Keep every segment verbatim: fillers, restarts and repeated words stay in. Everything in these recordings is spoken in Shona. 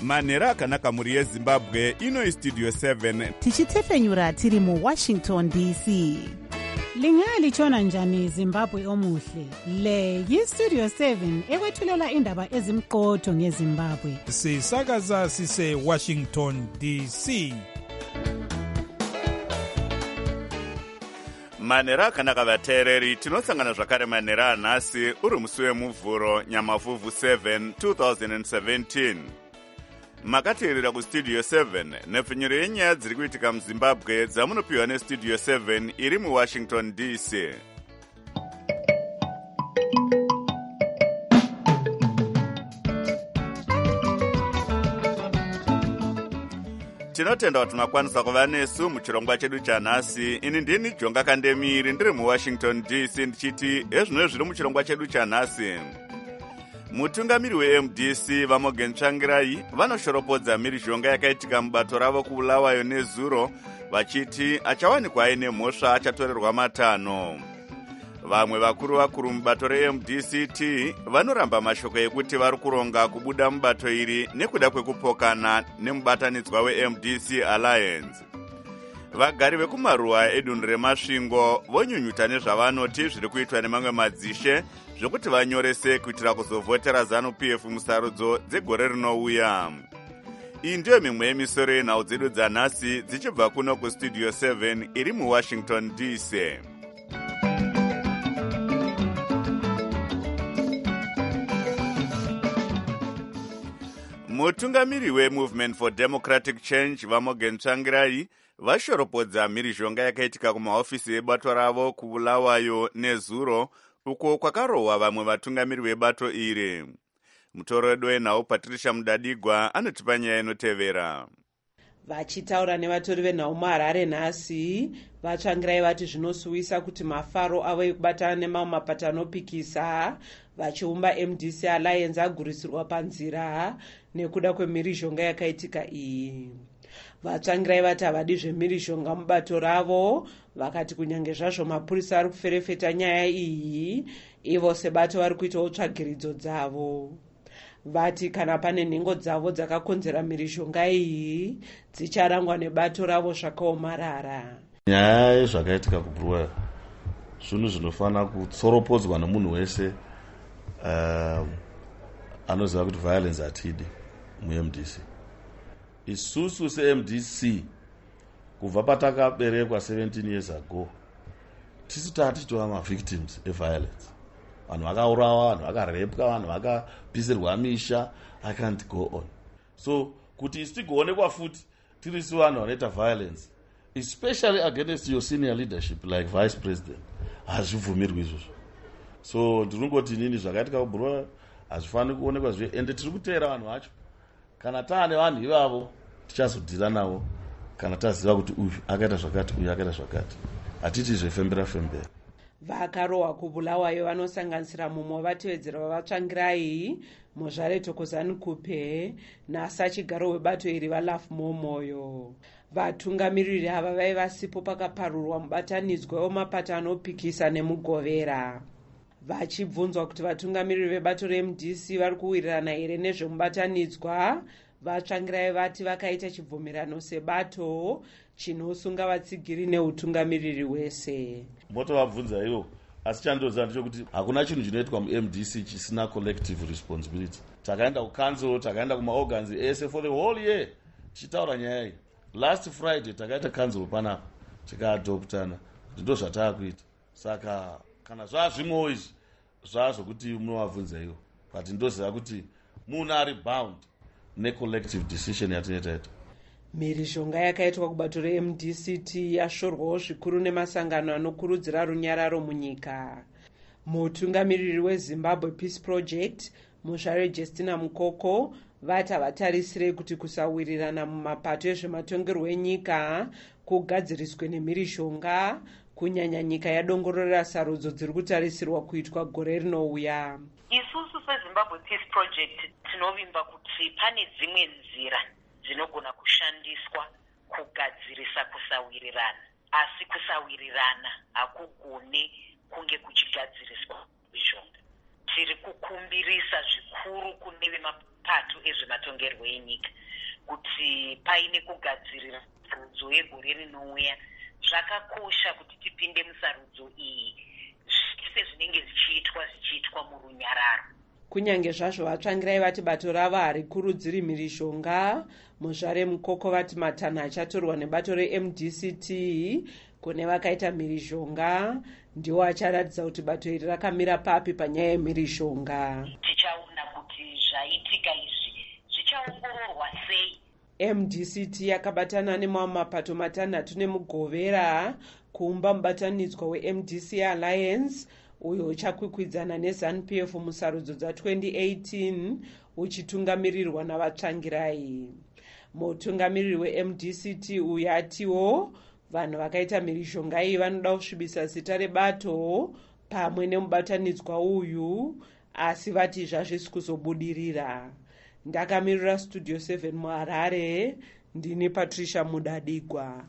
manhero akanaka muri yezimbabwe. Ino istudio seven tichitefenyura tiri muwashington D C. Lingalitshona njani Zimbabwe omuhle? Le yistudio seven ekwethulela indaba ezimqotho ngeZimbabwe. Sisakaza sise Washington D C. manhero akanaka vateereri, tinosangana zvakare manhero anhasi uri musi wemuvhuro nyamavhuvhu seven two thousand seventeen. Makateerera kustudio seven nepfunyuro yenyaya dziri kuitika muZimbabwe dzamunopiwa nestudio seven iri muWashington D C. Tinotenda kuti makwanisa kuva nesu muchirongwa chedu chanhasi. Ini ndini Jonga Kandemiri ndiri muWashington D C ndichiti ezvino zviri muchirongwa chedu chanhasi. Mutungamiri we-M D C vaMorgan Tsvangirai vanoshoropodza mhirizhonga yakaitika mubato ravo kuBulawayo nezuro vachiti achawanikwa aine mhosva achatorerwa matanho. Vamwe vakuru vakuru mubato re-M D C T vanoramba mashoko ekuti vari kuronga kubuda mubato iri nekuda kwekupokana nemubatanidzwa we-M D C Alliance. Vagari vekumaruwa edunhu remasvingo vonyunyuta nezvavanoti zviri kuitwa nemamwe madzishe zvokuti vanyorese kuitira kuzovhotera ZANU P F musarudzo dzegore rinouya. Iyi ndiyo mimwe yemisoro yenhau dzedu dzanhasi dzichibva kuno kustudio seven iri muWashington D C. Mutungamiri weMovement for Democratic Change vaMorgan Tsvangirai vashoropodza mhirizhonga yakaitika kumahofisi ebato ravo kuBulawayo nezuro uko kwakarohwa vamwe vatungamiri vebato iri. Mutoredo wenhau Patricia Mudadigwa anotipa nyaya inotevera. Vachitaura nevatori venhau muHarare nhasi, vaTsvangirai vati zvinosuwisa kuti mafaro avo ekubatana nemamwe mapato anopikisa vachiumba M D C Alliance agurisirwa panzira nekuda kwemhirizhonga yakaitika iyi. VaTsvangirai vati havadi zvemhirizhonga mubato ravo, vakati kunyange zvazvo mapurisa ari kuferefeta nyaya iyi, ivo sebato vari kuitawo tsvagiridzo dzavo. Vati kana pane nhengo dzavo dzakakonzera mhirizhonga iyi dzicharangwa nebato ravo zvakaomarara. Nyaya yezvakaitika kuBulawayo zvinhu zvinofanira kutsoropodzwa nomunhu wese uh, anoziva kuti violence hatidi mu-M D C. Isusu se-M D C kubva patakaberekwa seventeen years ago tisitati tova ma-victims e-violence. Vanhu vakaurawa, vanhu vakarepwa, vanhu vakapisirwa misha, I can't go on. So kuti isi tigoonekwa futi tirisi vanhu vanoita violence, especially against your senior leadership like vice president, hazvibvumirwi izvozvo. So ndinongoti nini zvakaitika kuBulawayo hazvifaniri kuonekwa zve, ende tiri kuteera vanhu vacho. Kana taane vanhu ivavo tichazodhira navo kana taziva kuti uyu akaita zvakati, uyu akaita zvakati. Hatiti zvefembera fembera. Vakarohwa kuBulawayo vanosanganisira mumwe wevatevedzera vavaTsvangirai, Mozvare Thokozani Kupe nasachigaro webato iri vaLaf Momoyo. Vatungamiriri ava vaiva sipo pakaparurwa mubatanidzwa wemapato anopikisa nemugovera. Vachibvunzwa kuti vatungamiriri vebato re-M D C vari kuwirirana here nezvemubatanidzwa, vaTsvangirai vati vakaita chibvumirano sebato chinosunga vatsigiri neutungamiriri hwese. Motovabvunza ivo, asi chandoziva ndechekuti hakuna chinhu chinoitwa mu-M D C chisina collective responsibility. Takaenda kucouncil, takaenda kumaorgans ese for the whole year tichitaura nyaya iyi. Last Friday takaita council panapa tikaadoptana kuti ndo zvataakuita. Saka kana zvazvimwewo izvi zvazvokuti munovabvunza ivo, but ndoziva kuti munhu ari bound necollective decision yatinoitaita. Mhirizhonga yakaitwa kubato re-M D C T yashorwawo zvikuru nemasangano anokurudzira runyararo munyika. Mutungamiriri weZimbabwe Peace Project, Muzvare Justina Mukoko, vati havatarisire kuti kusawirirana mumapato ezvematongerwo enyika kugadziriswe nemhirizhonga, kunyanya nyika yadongorera sarudzo dziri kutarisirwa kuitwa gore rinouya. Isusu seZimbabwe Peace Project tinovimba kuti pane dzimwe nzira dzinogona kushandiswa kugadzirisa kusawirirana, asi kusawirirana hakugone kunge kuchigadziriswa mhirizhonga. tiri kukumbirisa zvikuru kune vemapato ezvematongerwo enyika kuti paine kugadzirira sarudzo yegore rinouya. Zvakakosha kuti tipinde musarudzo iyi zvese zvinenge zvichiitwa zvichiitwa murunyararo. Kunyange zvazvo vatsvangirai vati bato ravo harikurudziri mhirishonga, muzvare mukoko vati matanho achatorwa nebato re-M D C T kune vakaita mhirishonga ndiwo acharatidza kuti bato iri rakamira papi panyaya yemhirishonga. Tichaona kuti zvaitika izvi zvichaongororwa sei. M D C T yakabatana nemamwe mapato matanhatu nemugovera kuumba mubatanidzwa we-M D C Alliance uyo uchakwikwidzana neZANU P F musarudzo dza-twenty eighteen uchitungamirirwa navatsvangirai. Mutungamiriri we-M D C T uyu atiwo vanhu vakaita mhirishonga iyi vanoda kusvibisa zita rebato pamwe nemubatanidzwa uyu, asi vati zvazvisi kuzobudirira. Ndakamirira Studio seven muHarare, ndini Patricia Mudadigwa.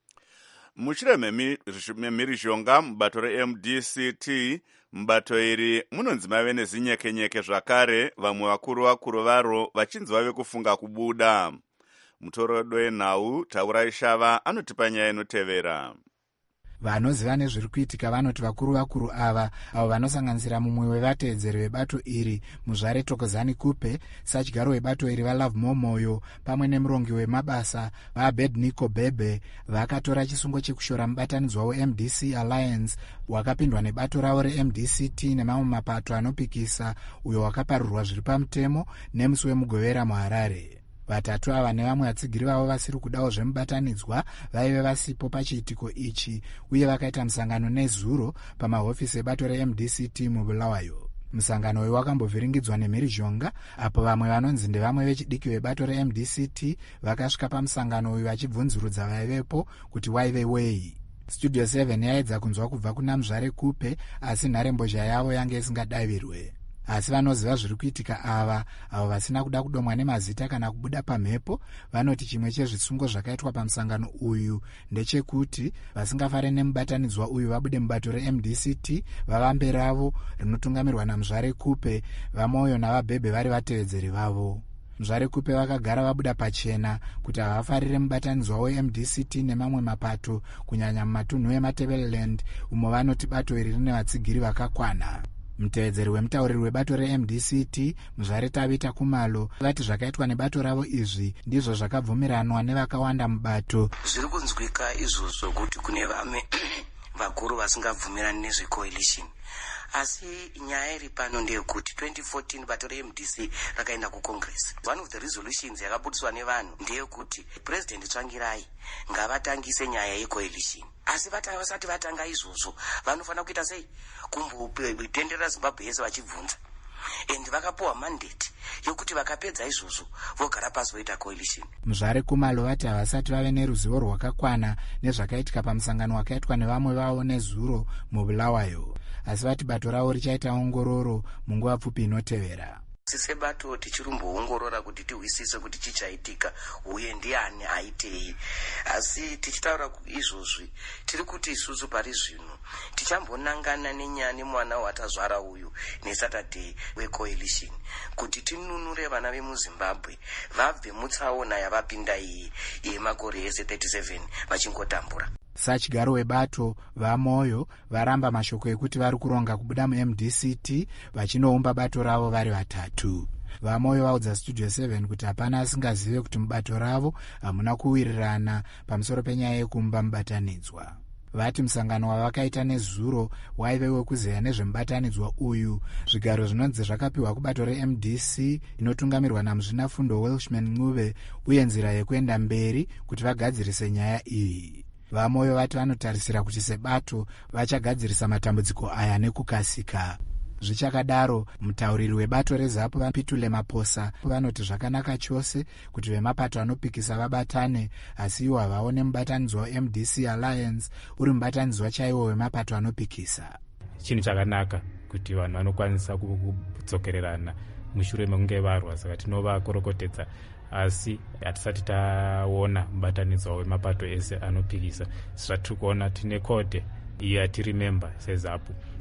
Mushure memhirishonga mubato re-M D C T, mubato iri munonzi mave nezinyekenyeke zvakare, vamwe vakuru vakuru varo vachinzi vave kufunga kubuda. Mutoro wenhau Taurai Shava anotipa nyaya inotevera. Vanoziva nezviri kuitika vanoti vakuru vakuru ava avo vanosanganisira mumwe wevateedzeri vebato iri muzvare Thokozani Kupe, sadyaro webato iri vaLove Momoyo pamwe nemurongi wemabasa vaAbednego Bebe vakatora chisungo chekushora mubatanidzwa we-M D C Alliance wakapindwa nebato ravo re-M D C T nemamwe mapato anopikisa uyo wakaparurwa zviri pamutemo nemusi wemugovera muHarare. Vatatu ava nevamwe vatsigiri vavo vasiri kudawo zvemubatanidzwa vaive vasipo pachiitiko ichi uye vakaita musangano nezuro pamahofisi ebato re-M D C T muBulawayo. Musangano uyu wakambovhiringidzwa nemhirishonga apo vamwe vanonzi ndevamwe vechidiki vebato re-M D C T vakasvika pamusangano uyu vachibvunzurudza vaivepo kuti waive wei. Studio seven yaedza kunzwa kubva kuna muzvare Kupe, asi nharembozha yavo yange isingadavirwe. Asi vanoziva zviri kuitika ava avo vasina kuda kudomwa nemazita kana kubuda pamhepo vanoti chimwe chezvisungo zvakaitwa pamusangano uyu ndechekuti vasingafare nemubatanidzwa uyu vabude mubato re-M D C T vavambe ravo rinotungamirwa namuzvare Kupe, vaMoyo navaBhebhe vari vatevedzeri vavo. Muzvare Kupe vakagara vabuda pachena kuti havafarire mubatanidzwa we-M D C T nemamwe mapato kunyanya mumatunhu eMatebeleland umo vanoti bato iri rine vatsigiri vakakwana. Mutevedzeri wemutauriri webato re-M D C T muzvare Tabita Kumalo vati zvakaitwa nebato ravo izvi ndizvo zvakabvumiranwa nevakawanda mubato. Zviri kunzwika izvozvo kuti kune vamwe vakuru vasingabvumirani nezvecoalition, asi nyaya iri pano ndeyekuti twenty fourteen bato re-M D C rakaenda kucongress. One of the resolutions yakabudiswa nevanhu ndeyekuti President Tsvangirai ngavatangise nyaya yecoalition. Asi vatanga vasati vatanga izvozvo vanofanira kuita sei? Kumbotendera Zimbabwe yese vachibvunza. And vakapuwa mandate yokuti vakapedza izvozvo vogara pasi voita coalition. Muzvare Kumalo vati havasati vave neruzivo rwakakwana nezvakaitika pamusangano wakaitwa nevamwe vavo nezuro muBulawayo, asi vati bato ravo richaita ongororo munguva pfupi inotevera. Sise bato tichirumboongorora kuti tihwisise kuti chichaitika uye ndiani aitei. Asi tichitaura izvozvi tiri kuti isusu pari zvino tichambonangana nenyaya mwana watazvara uyu neSaturday wecoalition kuti tinunure vana vemuZimbabwe vabve mutsaona yavapinda iyi yemakore ese thirty-seven vachingotambura. Sadyaro webato vaMoyo varamba mashoko ekuti vari kuronga kubuda mu-M D C T vachinoumba bato ravo vari vatatu. VaMoyo vaudza Studio seven kuti hapana asingazive kuti mubato ravo hamuna kuwirirana pamusoro penyaya yekuumba mubatanidzwa. Vati musangano wavakaita nezuro waive wekuzeya nezvemubatanidzwa uyu. Zvigaro zvinonzi zvakapiwa kubato re-M D C inotungamirwa namuzvinafundo Welshman Ncube uye nzira yekuenda mberi kuti vagadzirise nyaya iyi. VaMoyo vati vanotarisira kuti sebato vachagadzirisa matambudziko aya nekukasika. Zvichakadaro, mutauriri webato reZAPU vaPitule Maposa vanoti zvakanaka chose kuti vemapato anopikisa vabatane, asi iwo havaone mubatanidzwa we-M D C Alliance uri mubatanidzwa chaiwo wemapato anopikisa. Chinhu chakanaka kuti vanhu vanokwanisa kudzokererana mushure mekunge varwa, saka tinovakorokotedza, asi hatisati taona mubatanidzwa wemapato ese anopikisa. Saka tiri kuona tine kode iyo yatiri memba seZAPU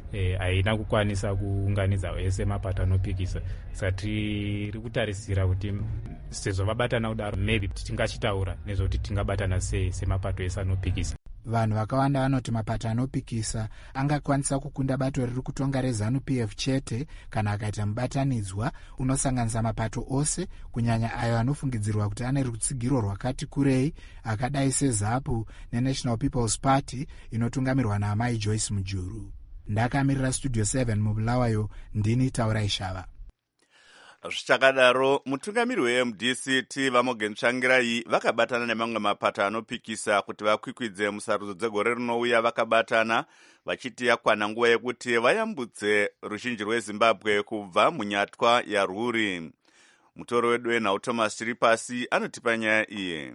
haina e, kukwanisa kuunganidza vese mapato anopikisa. Saka tiri kutarisira kuti sezvo vabatana kudaro maybe tingachitaura nezvokuti tingabatana sei semapato ese anopikisa. Vanhu vakawanda vanoti mapato anopikisa angakwanisa kukunda bato riri kutonga rezanu P F chete kana akaita mubatanidzwa unosanganisa mapato ose, kunyanya ayo anofungidzirwa kuti ane rutsigiro rwakati kurei akadai seZAPU neNational People's Party inotungamirwa naamai Joyce Mujuru. Ndakamirira Studio seven mubulawayo, ndini Taurai Shava. Zvichakadaro, mutungamiri we-M D C T vaMorgan Tsvangirai vakabatana nemamwe mapato anopikisa kuti vakwikwidze musarudzo dzegore rinouya. Vakabatana vachiti yakwana nguva yekuti vayambutse ruzhinji rweZimbabwe kubva munyatwa yarwuri. Mutoro wedu wenhau Thomas Chiripasi anotipa nyaya iyi.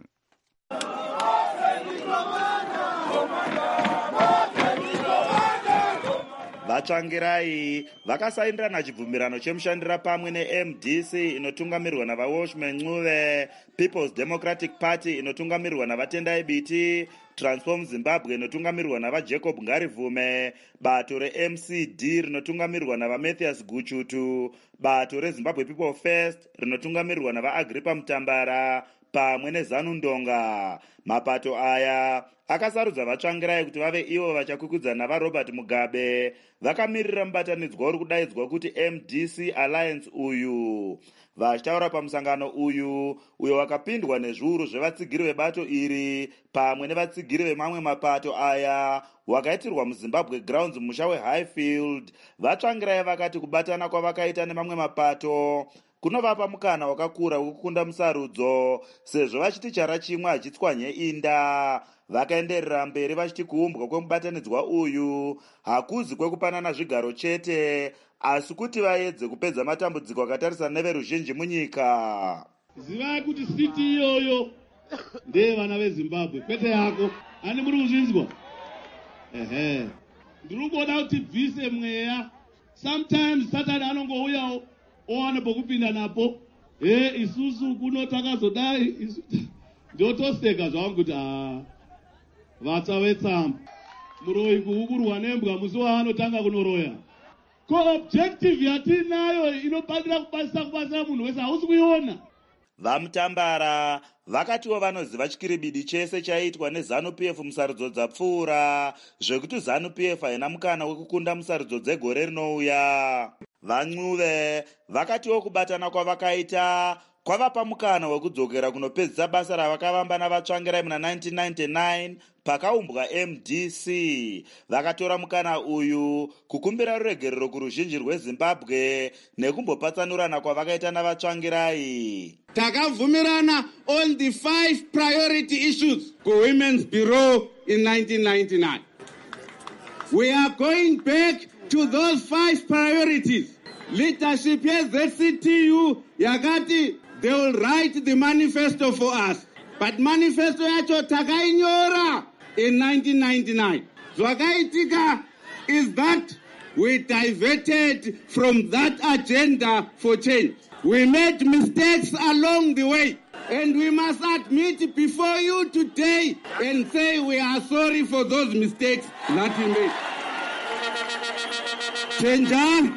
Vatsvangirai vakasaindirana chibvumirano chemushandira pamwe ne-M D C inotungamirwa navaWashman Ncube, People's Democratic Party inotungamirwa navatendai Biti, Transform Zimbabwe inotungamirwa navaJacob Ngarivume, bato re-M C D rinotungamirwa navaMatthias Guchutu, bato reZimbabwe People First rinotungamirwa navaAgripa Mutambara pamwe neZanu Ndonga. Mapato aya akasarudza Vatsvangirai kuti vave ivo vachakwikwidzana navaRobert Mugabe vakamirira mubatanidzwa uri kudaidzwa kuti M D C Alliance uyu. Vachitaura pamusangano uyu uyo wakapindwa nezviuru zvevatsigiri vebato iri pamwe nevatsigiri vemamwe mapato aya wakaitirwa muZimbabwe Grounds musha weHighfield, Vatsvangirai vakati kubatana kwavakaita nemamwe mapato kunovapa mukana wakakura wekukunda musarudzo sezvo vachiti chara chimwe hachitswanye inda. Vakaenderera mberi vachiti kuumbwa kwemubatanidzwa uyu hakuzi kwekupanana zvigaro chete asi kuti vaedze kupedza matambudziko akatarisana neveruzhinji munyika. Zivai kuti siti iyoyo ndeye vana veZimbabwe kwete yako. Ani muri kuzvinzwa? Ehe. Ndiri kuda kuti bvise mweya. Sometimes Satani anongouyawo owane pokupinda napo. Eh, isusu kuno takazodai ndotoseka zvangu kuti ah vatsavetsambo muroyi kuukurwa nembwa musi waanotanga kunoroya. Ko objective yatinayo inofanira kubatsira kubatsira munhu wese hausi kuiona. VaMutambara vakatiwo vanoziva chikiribidi chese chaiitwa neZanu P F musarudzo dzapfuura zvekuti Zanu P F haina mukana wekukunda musarudzo dzegore rinouya. VaNcube vakatiwo kubatana kwavakaita kwavapa mukana wekudzokera kunopedzisa basa ravakavamba navaTsvangirai muna nineteen ninety-nine pakaumbwa M D C. Vakatora mukana uyu kukumbira ruregerero kuruzhinji rweZimbabwe nekumbopatsanurana kwavakaita navaTsvangirai. Takabvumirana on the five priority issues ku Women's Bureau in nineteen ninety-nine. We are going back to those five priorities. Leadership here, Z C T U, yakati, they will write the manifesto for us. But manifesto yacho takainyora in nineteen ninety-nine. Zwakaitika is that we diverted from that agenda for change. We made mistakes along the way. And we must admit before you today and say we are sorry for those mistakes that we made. Chenja,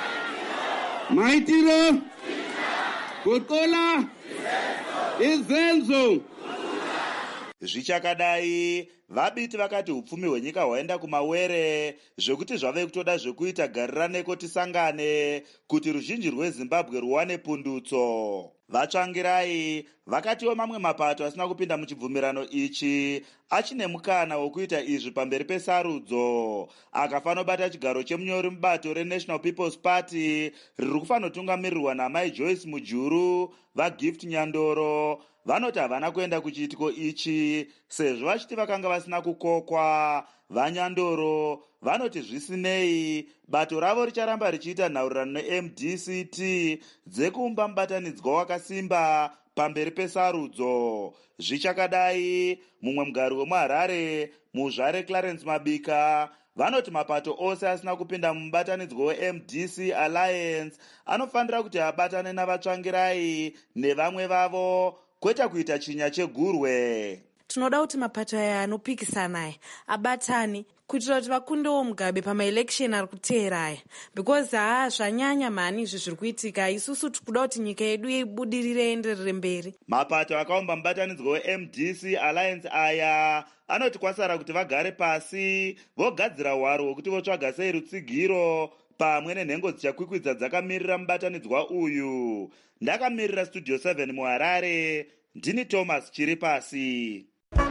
Maitiro, Kokola, Izenzo. Zvichakadai, vabiti vakati upfumi hwenyika hwaenda kumawere zvekuti zvave kutoda zvekuita garira neko tisangane kuti ruzhinji rweZimbabwe ruwane pundutso. Vatsvangirai vakatiwo mamwe mapato asina kupinda muchibvumirano ichi achine mukana wokuita izvi pamberi pesarudzo. Akafanobata chigaro chemunyori mubato reNational People's Party riri kufanotungamirirwa naamai Joyce Mujuru, vaGift Nyandoro vanoti havana kuenda kuchiitiko ichi sezvo vachiti vakanga vasina kukokwa. VaNyandoro vanoti zvisinei bato ravo richaramba richiita nhaurirano ne-M D C T dzekuumba mubatanidzwa wakasimba pamberi pesarudzo. Zvichakadai, mumwe mugari wemuHarare muzvare Clarence Mabika vanoti mapato ose asina kupinda mumubatanidzwa we-M D C Alliance anofanira kuti abatane navaTsvangirai nevamwe vavo kwete kuita chinya chegurwe. tinoda kuti mapato aya anopikisana aya abatane kuitira kuti vakundewo Mugabe pamaelection ari kuteera aya, because haa zvanyanya mhani izvi zviri kuitika. Isusu tikuda kuti nyika yedu ibudirire enderere mberi. Mapato akaumba mubatanidzwa we-M D C Alliance aya anoti kwasara kuti vagare pasi vogadzira hwaro hwekuti votsvaga sei rutsigiro pamwe nenhengo dzichakwikwidza dzakamirira mubatanidzwa uyu. Ndakamirira Studio seven muHarare, ndini Thomas chiri pasi.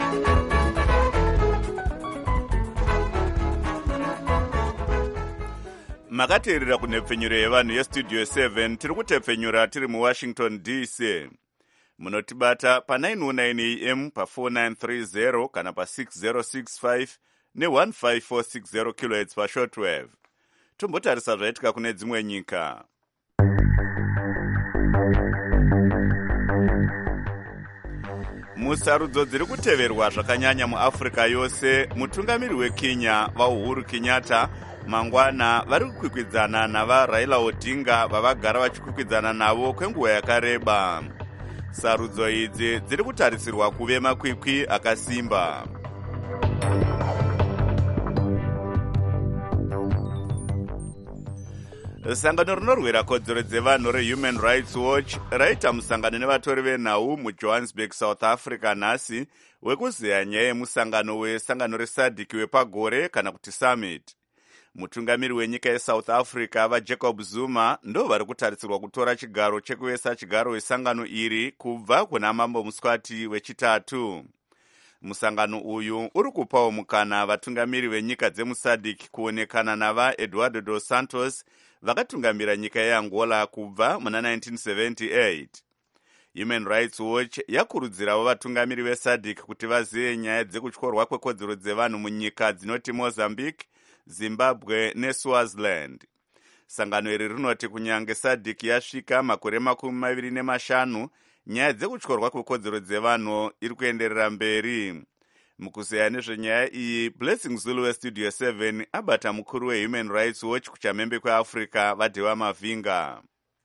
Makateerera kunhepfenyuro yevanhu yestudio seven tiri kutepfenyura tiri muWashington D C. Munotibata pa nine oh nine A M pa four nine three zero kana pa six zero six five ne one five four six zero kilohertz pa shortwave. Tombotarisa zvaitika kune dzimwe nyika. Musarudzo dziri kuteverwa zvakanyanya muAfrica yose, mutungamiri weKenya vaUhuru Kenyatta mangwana vari kukwikwidzana navaRaila Odinga vavagara vachikwikwidzana navo kwenguva yakareba. Sarudzo idzi dziri kutarisirwa kuve makwikwi akasimba. Sangano rinorwira kodzero dzevanhu reHuman Rights Watch raita musangano nevatori venhau muJohannesburg, South Africa nhasi wekuzeya nyaya yemusangano wesangano reSADC wepagore kana kuti summit. Mutungamiri wenyika yeSouth Africa vaJacob Zuma ndo vari kutarisirwa kutora chigaro chekuvesa chigaro wesangano iri kubva kuna Mambo Muswati wechitatu. Musangano uyu uri kupawo mukana vatungamiri venyika dzemuSADC kuonekana nava Eduardo dos Santos vakatungamira nyika yeAngola kubva muna nineteen seventy-eight. Human Rights Watch yakurudzirawo vatungamiri veSADC kuti vazive nyaya dzekutyorwa kwekodzero dzevanhu munyika dzinoti Mozambique, Zimbabwe neSwaziland. Sangano iri rinoti kunyange SADC yasvika makore makumi maviri nemashanu, nyaya dzekutyorwa kwekodzero dzevanhu iri kuenderera mberi. Mukuzeya nezvenyaya iyi, Blessing Zulu weStudio seven abata mukuru weHuman Rights Watch kuchamhembe kweAfrica vaDhewa Mavhinga.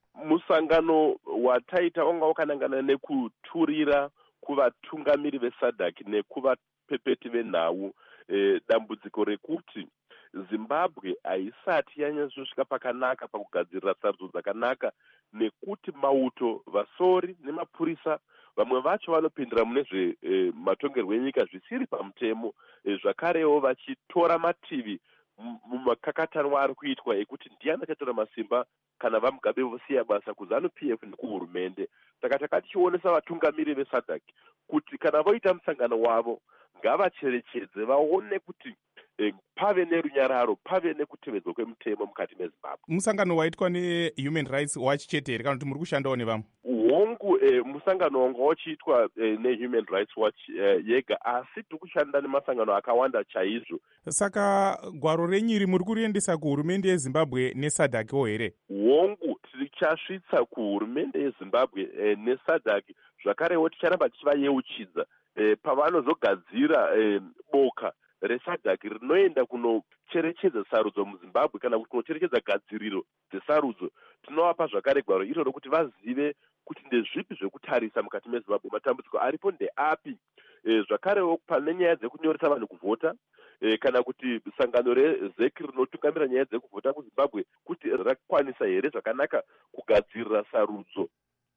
Musangano wataita onga wakanangana nekuturira kuvatungamiri veSADC nekuvapepeti venhau e, dambudziko rekuti Zimbabwe haisati yanyazosvika pakanaka pakugadzirira sarudzo dzakanaka, nekuti mauto vasori nemapurisa vamwe vacho vanopindira mune zve e, matongerwo enyika zvisiri pamutemo, e, zvakarewo vachitora mativi mumakakatanwa ari kuitwa ekuti ndiani achatora masimba kana vaMugabe vosiya basa kuZANU-P F nekuhurumende. Saka takatichionesa vatungamiri veSADC kuti kana voita musangano wavo ngavacherechedze vaone kuti e, pave nerunyararo, pave nekutevedzwa kwemutemo mukati meZimbabwe. Musangano waitwa neHuman Rights Watch chete here kana kuti muri kushandawo nevamwe? Hongu e, musangano wanga wachiitwa e, neHuman Rights Watch e, yega, asi tiri kushanda nemasangano akawanda chaizvo. Saka gwaro renyiri muri kuriendesa kuhurumende yeZimbabwe neSADC-wo here? Hongu tichasvitsa kuhurumende yeZimbabwe e, neSADC, zvakarewo ticharamba tichivayeuchidza e, pavanozogadzira e, boka reSADC rinoenda kunocherechedza sarudzo muZimbabwe kana kuti kunocherechedza gadziriro dzesarudzo. Tinovapa zvakare gwaro iro rokuti vazive kuti ndezvipi zvekutarisa mukati meZimbabwe, matambudziko aripo ndeapi. E, zvakarewo pane nyaya dzekunyoresa vanhu kuvhota e, kana kuti sangano reZEC rinotungamira nyaya dzekuvhota muZimbabwe kuti rakwanisa here zvakanaka kugadzirira sarudzo.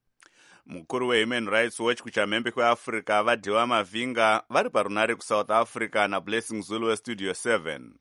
Mukuru weHuman Rights Watch kuchamhembe kweAfrica vaDhewa Mavhinga vari parunare kuSouth Africa naBlessing Zulu weStudio seven.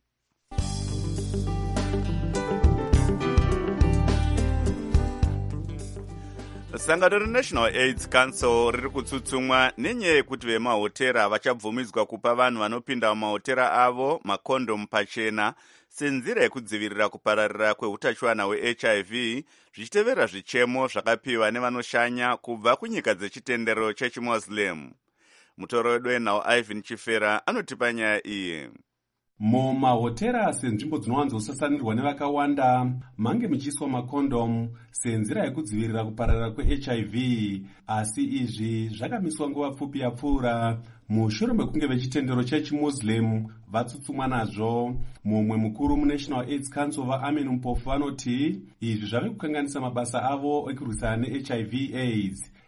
Sangano reNational AIDS Council riri kutsutsumwa nenyaya yekuti vemahotera vachabvumidzwa kupa vanhu vanopinda mumahotera avo makondomu pachena senzira yekudzivirira kupararira kweutachiwana hweH I V, zvichitevera zvichemo zvakapiwa nevanoshanya kubva kunyika dzechitendero chechiMuslim. Mutoro wedu wenhau Ivan Chifera anotipa nyaya iyi. Mumahotera senzvimbo dzinowanzosasanirwa nevakawanda mange muchiiswa makondomu senzira yekudzivirira kupararira kweH I V, asi izvi zvakamiswa nguva pfupi yapfuura mushure mekunge vechitendero chechiMuslim vatsutsumwa nazvo. Mumwe mukuru muNational AIDS Council vaAmin Mpofu vanoti izvi zvave kukanganisa mabasa avo ekurwisana neH I V AIDS,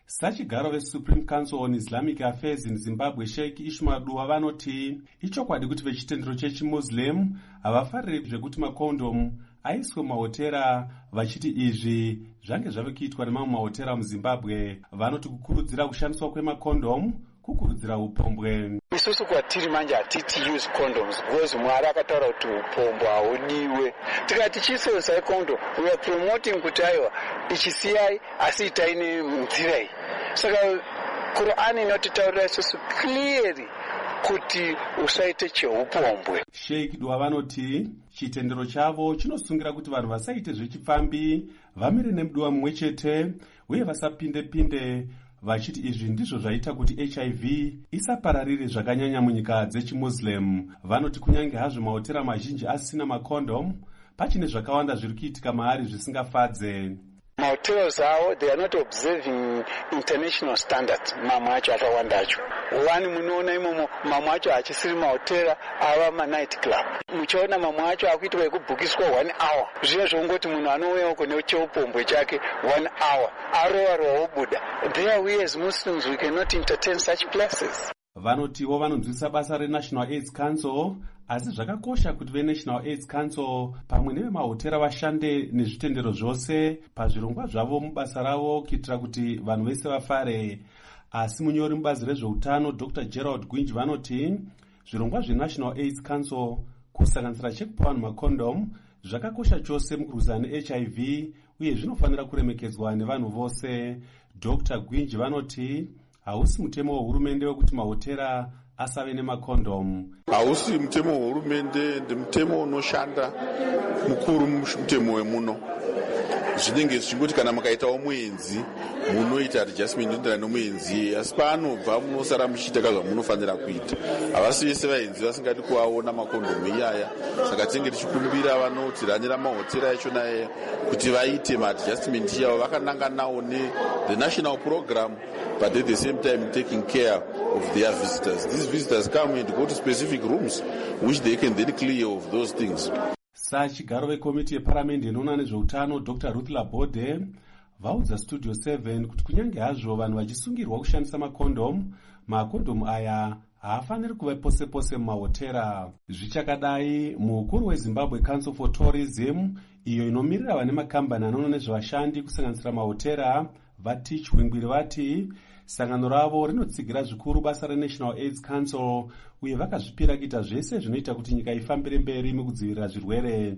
sachigaro vesupreme council on islamic affairs in zimbabwe sheikh ishmael duwa vanoti ichokwadi kuti vechitendero chechimuslim havafariri zvekuti makondomu aiswe mahotera, vachiti izvi zvange zvave kuitwa nemamwe mahotera muzimbabwe. Vanoti kukurudzira kushandiswa kwemakondomu kukurudzira upombwe. Isusu kwatiri manje hatiti use condoms because Mwari akataura kuti upombwe haudiwe. Tikati chisevesai condom, we are promoting kuti aiwa ichisiyai asi itaine nzira iyi. Saka Qur'ani inotitaurira isusu clearly kuti usaite cheupombwe. Sheikh Dwa vanoti chitendero chavo chinosungira kuti vanhu vasaite zvechipfambi, vamire nemudiwa mumwe chete uye vasapinde pinde, vachiti izvi ndizvo zvaita kuti H I V isapararire zvakanyanya munyika dzechimuslim. Vanoti kunyange hazvo mahotera mazhinji asina makondomu, pachine zvakawanda zviri kuitika maari zvisingafadze. Mahotels avo, they are not observing international standards. Mamwe acho akawanda acho. Wani munoona imomo mamwe acho achisiri mahotera ava ma night club. Muchaona mamwe acho akuitwa ekubhukiswa one hour. Zviya zvongoti munhu anouya uko necheupombwe chake one hour. Arova rova obuda. There we as Muslims we cannot entertain such places. Vanotiwo vanonzwisa basa reNational AIDS Council, asi zvakakosha kuti veNational AIDS Council pamwe nevemahotera vashande nezvitendero zvose pazvirongwa zvavo mubasa ravo kuitira kuti vanhu vese vafare. Asi munyori mubazi rezveutano Doctor Gerald Gwinji vanoti zvirongwa zveNational AIDS Council kusanganisira chekupa vanhu makondomu zvakakosha chose mukurwisana neH I V uye zvinofanira kuremekedzwa nevanhu vose. Doctor Gwinji vanoti hausi mutemo wehurumende wekuti mahotera asave nemakondomu. Hausi mutemo wehurumende, ndi mutemo unoshanda mukuru mutemo wemuno. Zvinenge zvichingoti kana mukaitawo muenzi munoita adjustment inoenderana nomuenzi, asi paanobva munosara muchiita zvazvamunofanira kuita. Havasi vese vaenzi vasingadi kuaona makondomu iyaya, saka tinenge tichikumbira vanotiranira mahotera achona aya kuti vaite maadjustment yavo vakananga nawo ne national program, but at the same time taking care of their visitors. These visitors come and go to specific rooms which they can then clear of those things. Sachigaro vekomiti yeparamende inoona nezveutano Doctor Ruth Labode vaudza Studio seven kuti kunyange hazvo vanhu vachisungirwa kushandisa makondomu, makondomu aya haafaniri kuva pose pose mumahotera. Zvichakadai, mukuru weZimbabwe Council for Tourism, iyo inomirira vane makambani anoona nezvevashandi kusanganisira mahotera, Vatich Wingwiri vati sangano ravo rinotsigira zvikuru basa reNational AIDS Council uye vakazvipira kuita zvese zvinoita kuti nyika ifambire mberi mukudzivirira zvirwere.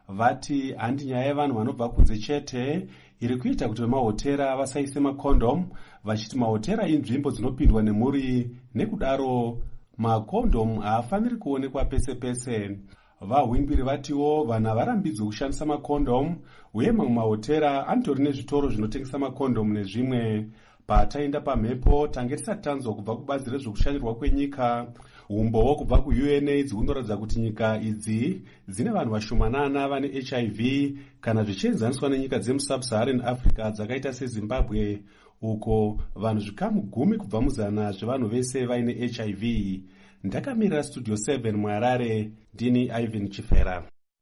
Vati handi nyaya yevanhu vanobva kunze chete iri kuita kuti vemahotera vasaise makondomu, vachiti mahotera inzvimbo dzinopindwa nemhuri, nekudaro makondomu haafaniri kuonekwa pese pese. Vahwingwiri vatiwo vanhu havarambidzwe kushandisa makondomu uye mamwe mahotera anotori nezvitoro zvinotengesa makondomu nezvimwe. Pataenda pamhepo tange tisati tanzwa kubva kubazi rezvekushandirwa kwenyika. Umbowo kubva ku-U N AIDS hunoratidza kuti nyika idzi dzine vanhu vashomanana vane H I V kana zvichienzaniswa nenyika dzemusub-Saharan Africa dzakaita seZimbabwe, uko vanhu zvikamu gumi kubva muzana zvevanhu vese vaine H I V. Ndakamirira Studio seven muHarare, ndini Ivan Chifera.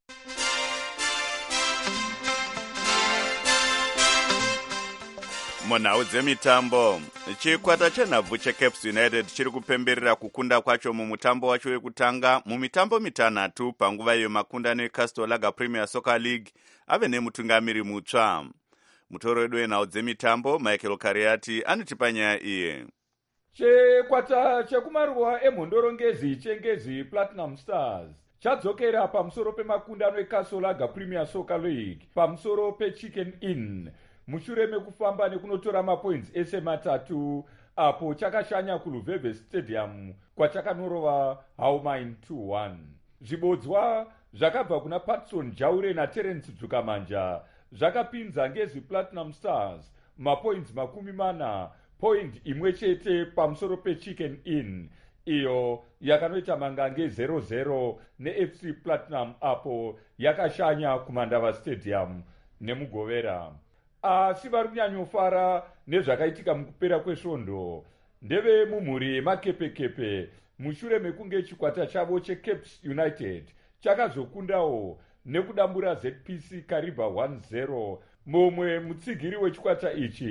Munhau dzemitambo, chikwata chenhabvu cheCaps United chiri kupemberera kukunda kwacho mumutambo wacho wekutanga mumitambo mitanhatu panguva iyo makunda neCastle Lager Premier Soccer League ave nemutungamiri mutsva. Mutoro wedu wenhau dzemitambo Michael Kariati anotipa nyaya iye. Chikwata chekumaruwa emhondorongezi chengezi Platinum Stars chadzokera pamusoro pemakundano eCastle Lager Premier Soccer League pamusoro peChicken Inn mushure mekufamba nekunotora mapoints ese matatu apo chakashanya kuLuveve Stadium kwachakanorova Haumain two one. Zvibodzwa zvakabva kuna Patson Jaure naTerence Dzukamanja zvakapinza ngezi Platinum Stars mapoints makumi mana, point imwe chete pamusoro peChicken Inn iyo yakanoita mangange zero zero neF C Platinum apo yakashanya kuMandava Stadium nemugovera. Asi vari kunyanyofara nezvakaitika mukupera kwesvondo ndeve mumhuri yemakepekepe mushure mekunge chikwata chavo cheCaps United chakazokundawo nekudambura Z P C Kariba one zero. Mumwe mutsigiri wechikwata ichi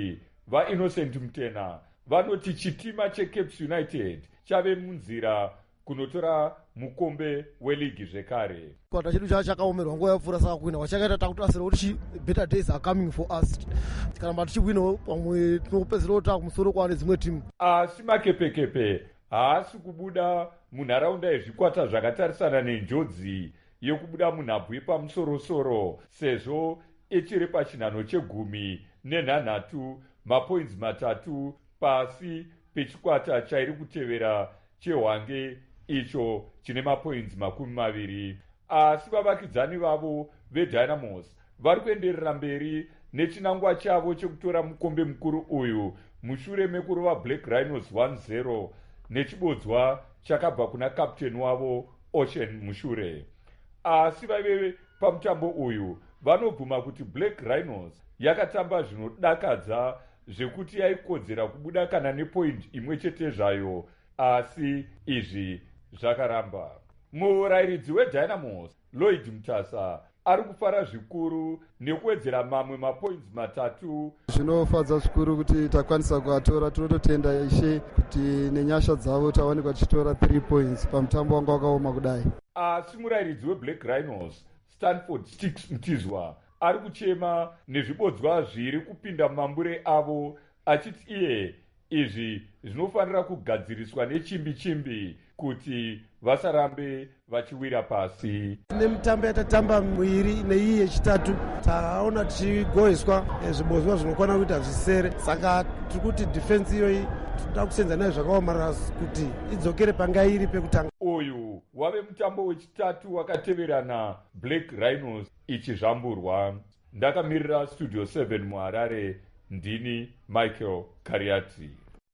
vainnocent mutena vanoti chitima checaps united chave munzira kunotora mukombe weligi zvekare. Kwata chedu chava chakaomerwa nguva yapfuura saka kuwina kwachakaita takutasira kuti better days are coming for us. Kana mba tichiwinawo pamwe tinopedzera kuti kumusoro kwaane dzimwe timu. Asi makepekepe haasi kubuda munharaunda yezvikwata zvakatarisana nenjodzi yokubuda munhabvu yepamusorosoro sezvo echiri pachinhano chegumi nenhanhatu mapoints matatu pasi pechikwata chairi kutevera chehwange icho chine mapoints makumi maviri. Asi vavakidzani vavo vedynamos vari kuenderera mberi nechinangwa chavo chekutora mukombe mukuru uyu mushure mekurova Black Rhinos one zero nechibodzwa chakabva kuna kapteni wavo Ocean mushure. Asi vaive pamutambo uyu vanobvuma kuti Black Rhinos yakatamba zvinodakadza zvekuti yaikodzera kubuda kana nepoint imwe chete zvayo, asi izvi zvakaramba. Murayiridzi wedynamos Lloyd Mutasa ari kufara zvikuru nekuwedzera mamwe mapoints matatu. Zvinofadza zvikuru kuti takwanisa kuatora. Tinototenda Ishe kuti nenyasha dzavo tawanikwa tichitora three points pamutambo wanga wakaoma kudai. Asi murayiridzi weBlack Rhinos Stanford Sticks Mtizwa ari kuchema nezvibodzwa zviri kupinda mumambure avo achiti iye izvi zvinofanira kugadziriswa nechimbi chimbi kuti vasarambe vachiwira pasi. Nemitambo yatatamba mwiri neiyi yechitatu taona tichigoheswa zvibodzwa zvinokwana kuita zvisere, saka tiri kuti defense iyoyi toda kusenza nayo zvakaomarara kuti idzokere panga iri pekutanga. Uyu wave mutambo wechitatu wakateverana Black Rhinos ichizvamburwa. Ndakamirira Studio seven muHarare, ndini Michael Kariati.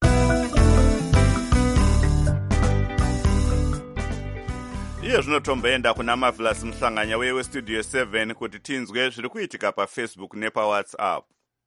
Iye zvinotomboenda kuna Marvelous Muhlanganya wewe Studio seven kuti tinzwe zviri kuitika paFacebook nepaWhatsApp.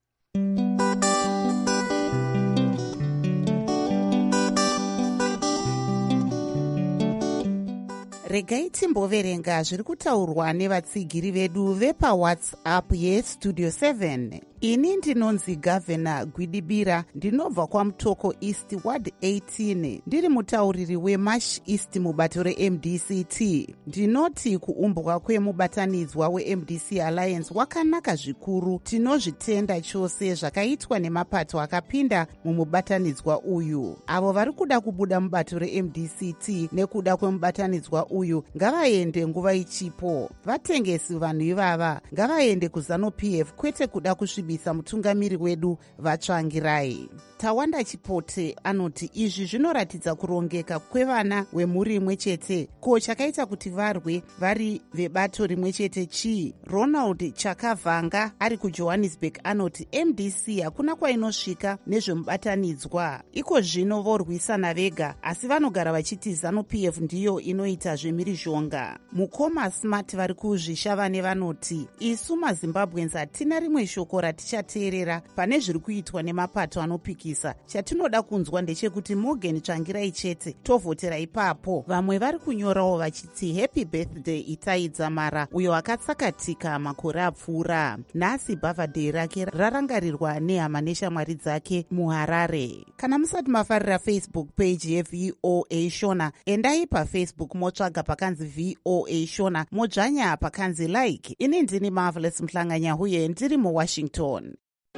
Regai timboverenga zviri kutaurwa nevatsigiri vedu vepawhatsapp yestudio seven. Ini ndinonzi Gavana Gwidibira, ndinobva kwaMutoko East Ward eighteen, ndiri mutauriri weMash East mubato reM D C T. Ndinoti kuumbwa kwemubatanidzwa weM D C Alliance wakanaka zvikuru. Tinozvitenda chose zvakaitwa nemapato akapinda mumubatanidzwa uyu. Avo vari kuda kubuda mubato reM D C T nekuda kwemubatanidzwa uyu ngavaende nguva ichipo. Vatengesi vanhu ivava ngavaende kuZanu-P F kwete kuda kusvibisa mutungamiri wedu vatsvangirai. Tawanda Chipote anoti izvi zvinoratidza kurongeka kwevana wemhuri imwe chete. Ko chakaita kuti varwe vari vebato rimwe chete chii? Ronald Chakavanga ari kuJohannesburg anoti M D C hakuna kwainosvika nezvemubatanidzwa. Iko zvino vorwisana vega asi vanogara vachiti Zanu-P F ndiyo inoita zvemhirizhonga. Mukoma Smart vari kuzvishavane vanoti isu maZimbabweans hatina rimwe shoko ratichateerera pane zviri kuitwa nemapato anopikisa. Chatinoda kunzwa ndechekuti Morgan Tsvangirai chete tovhotera ipapo. Vamwe vari kunyorawo vachiti happy birthday Itai Dzamara uyo akatsakatika makore apfuura. Nhasi birthday rake rarangarirwa nehama neshamwari dzake muHarare. Kana musati mafarira Facebook page yeV O A Shona, endai paFacebook motsvaga pakanzi V O A Shona modzvanya pakanzi like. Ini ndini Marvelous Muhlanganya uye ndiri muWashington.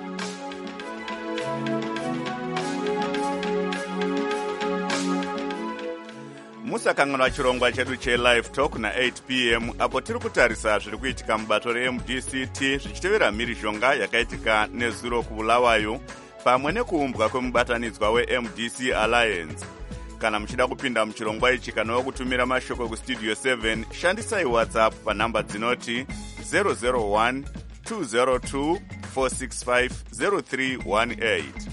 Musakanganwa chirongwa chedu cheLive Talk na eight p m apo tiri kutarisa zviri kuitika mubato reM D C T zvichitevera mhirizhonga yakaitika nezuro kuBulawayo pamwe nekuumbwa kwemubatanidzwa weM D C Alliance. Kana muchida kupinda muchirongwa ichi kana kutumira mashoko kuStudio seven, shandisai WhatsApp panhamba dzinoti zero zero one two zero two four six five zero three one eight.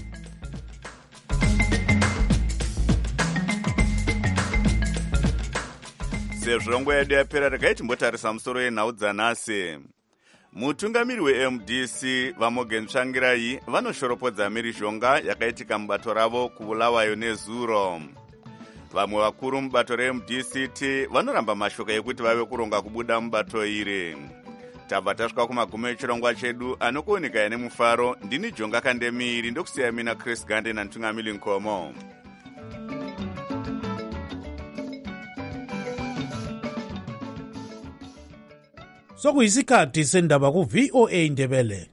Sezvirongo yedu yapera, regai timbotarisa musoro yenhau dzanhasi. Mutungamiri weM D C vaMorgan Tsvangirai vanoshoropodza mhirizhonga yakaitika mubato ravo kuBulawayo nezuro. Vamwe vakuru mubato reM D C T vanoramba mashoko ekuti vave kuronga kubuda mubato iri. tabva tasvika kumagumo echirongwa chedu anokuoneka nemufaro. Ndini Jonga Kandemiri ndokusiya mina Chris Gande nantungamili Nkomo. Sokuyisikhathi sendaba ku V O A Ndebele.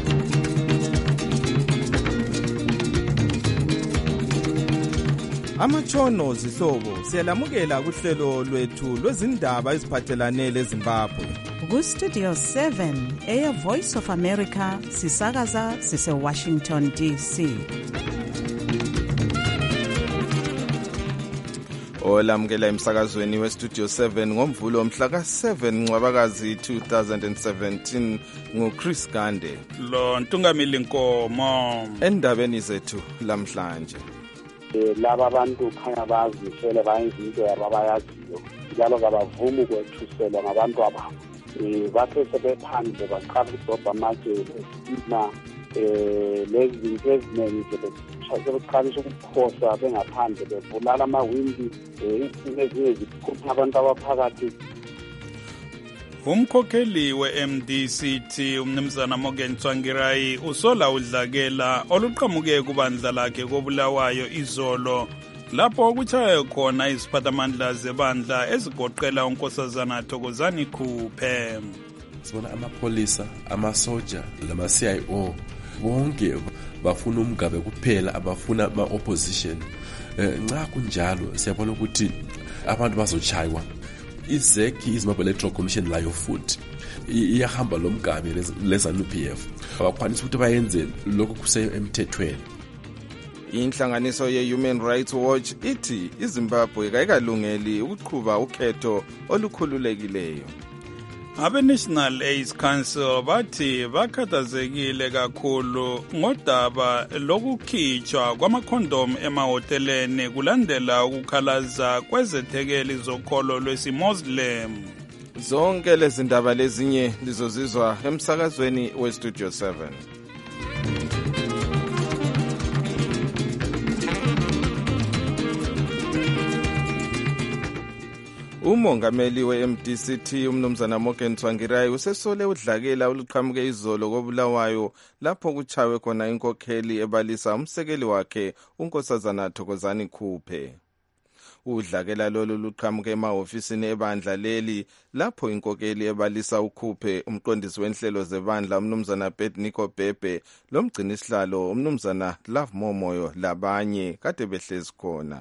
Amatshono zihlobo siyalamukela kuhlelo lwethu lwezindaba eziphathelane leZimbabwe. Ku Studio seven eya Voice of America sisakaza sise Washington D C. Olamukela emsakazweni we Studio seven ngomvulo mhla ka seven Ncwabakazi two thousand seventeen ngo Chris Gande. Lo Ntungamili Nkomo. Endabeni zethu lamhlanje. Laba bantu khanya bazimisele bayenza into yababayaziyo njalo kabavumi ukwethuselwa ngabantu ababo. Eh bathe sebephandle baqala ukudobha amatshe lesina eh lezi zinto eziningi sebeqalisa ukuphosa bengaphandle bevulala amawindi ezinye zikhupha abantu abaphakathi. Umkhokheli we-M D C T umnumzana Morgan Tsvangirai usola udlakela oluqhamuke kubandla lakhe kobulawayo izolo lapho kuchaye khona iziphathamandla zebandla ezigoqela unkosazana Thokozani Khuphe. Sibona amapholisa, amasoja, lama-C I O bonke bafuna umgabe kuphela abafuna ama-opposition. Nxa kunjalo siyabona ukuthi abantu bazochaywa. Izeki iZimbabwe Electoral Commission layo futhi iyahamba lo mgabe lezanu P F abakwanisa ukuthi bayenze lokho kuseyo emthethweni. Inhlanganiso ye-Human Rights Watch ithi iZimbabwe kayikalungeli ukuqhuba ukhetho olukhululekileyo. Abe-National AIDS Council bathi bakhathazekile kakhulu ngodaba lokukhitshwa kwamakhondom emahoteleni kulandela ukukhalaza kwezethekeli zokholo lwesi-Muslim. Zonke lezi ndaba lezinye lizozizwa emsakazweni we-Studio seven. Umongameli we-M D C T umnumzana Morgan Tsvangirai usesole udlakela oluqhamuke izolo kobulawayo lapho kuchawe khona inkokheli ebalisa umsekeli wakhe unkosazana Thokozani Khuphe. Udlakela lolu luqhamuke emahofisini ebandla leli lapho inkokheli ebalisa uKhuphe umqondisi wenhlelo zebandla umnumzana Betniko Bebe lomgcinisihlalo umnumzana Love Momoyo labanye kade behlezi khona.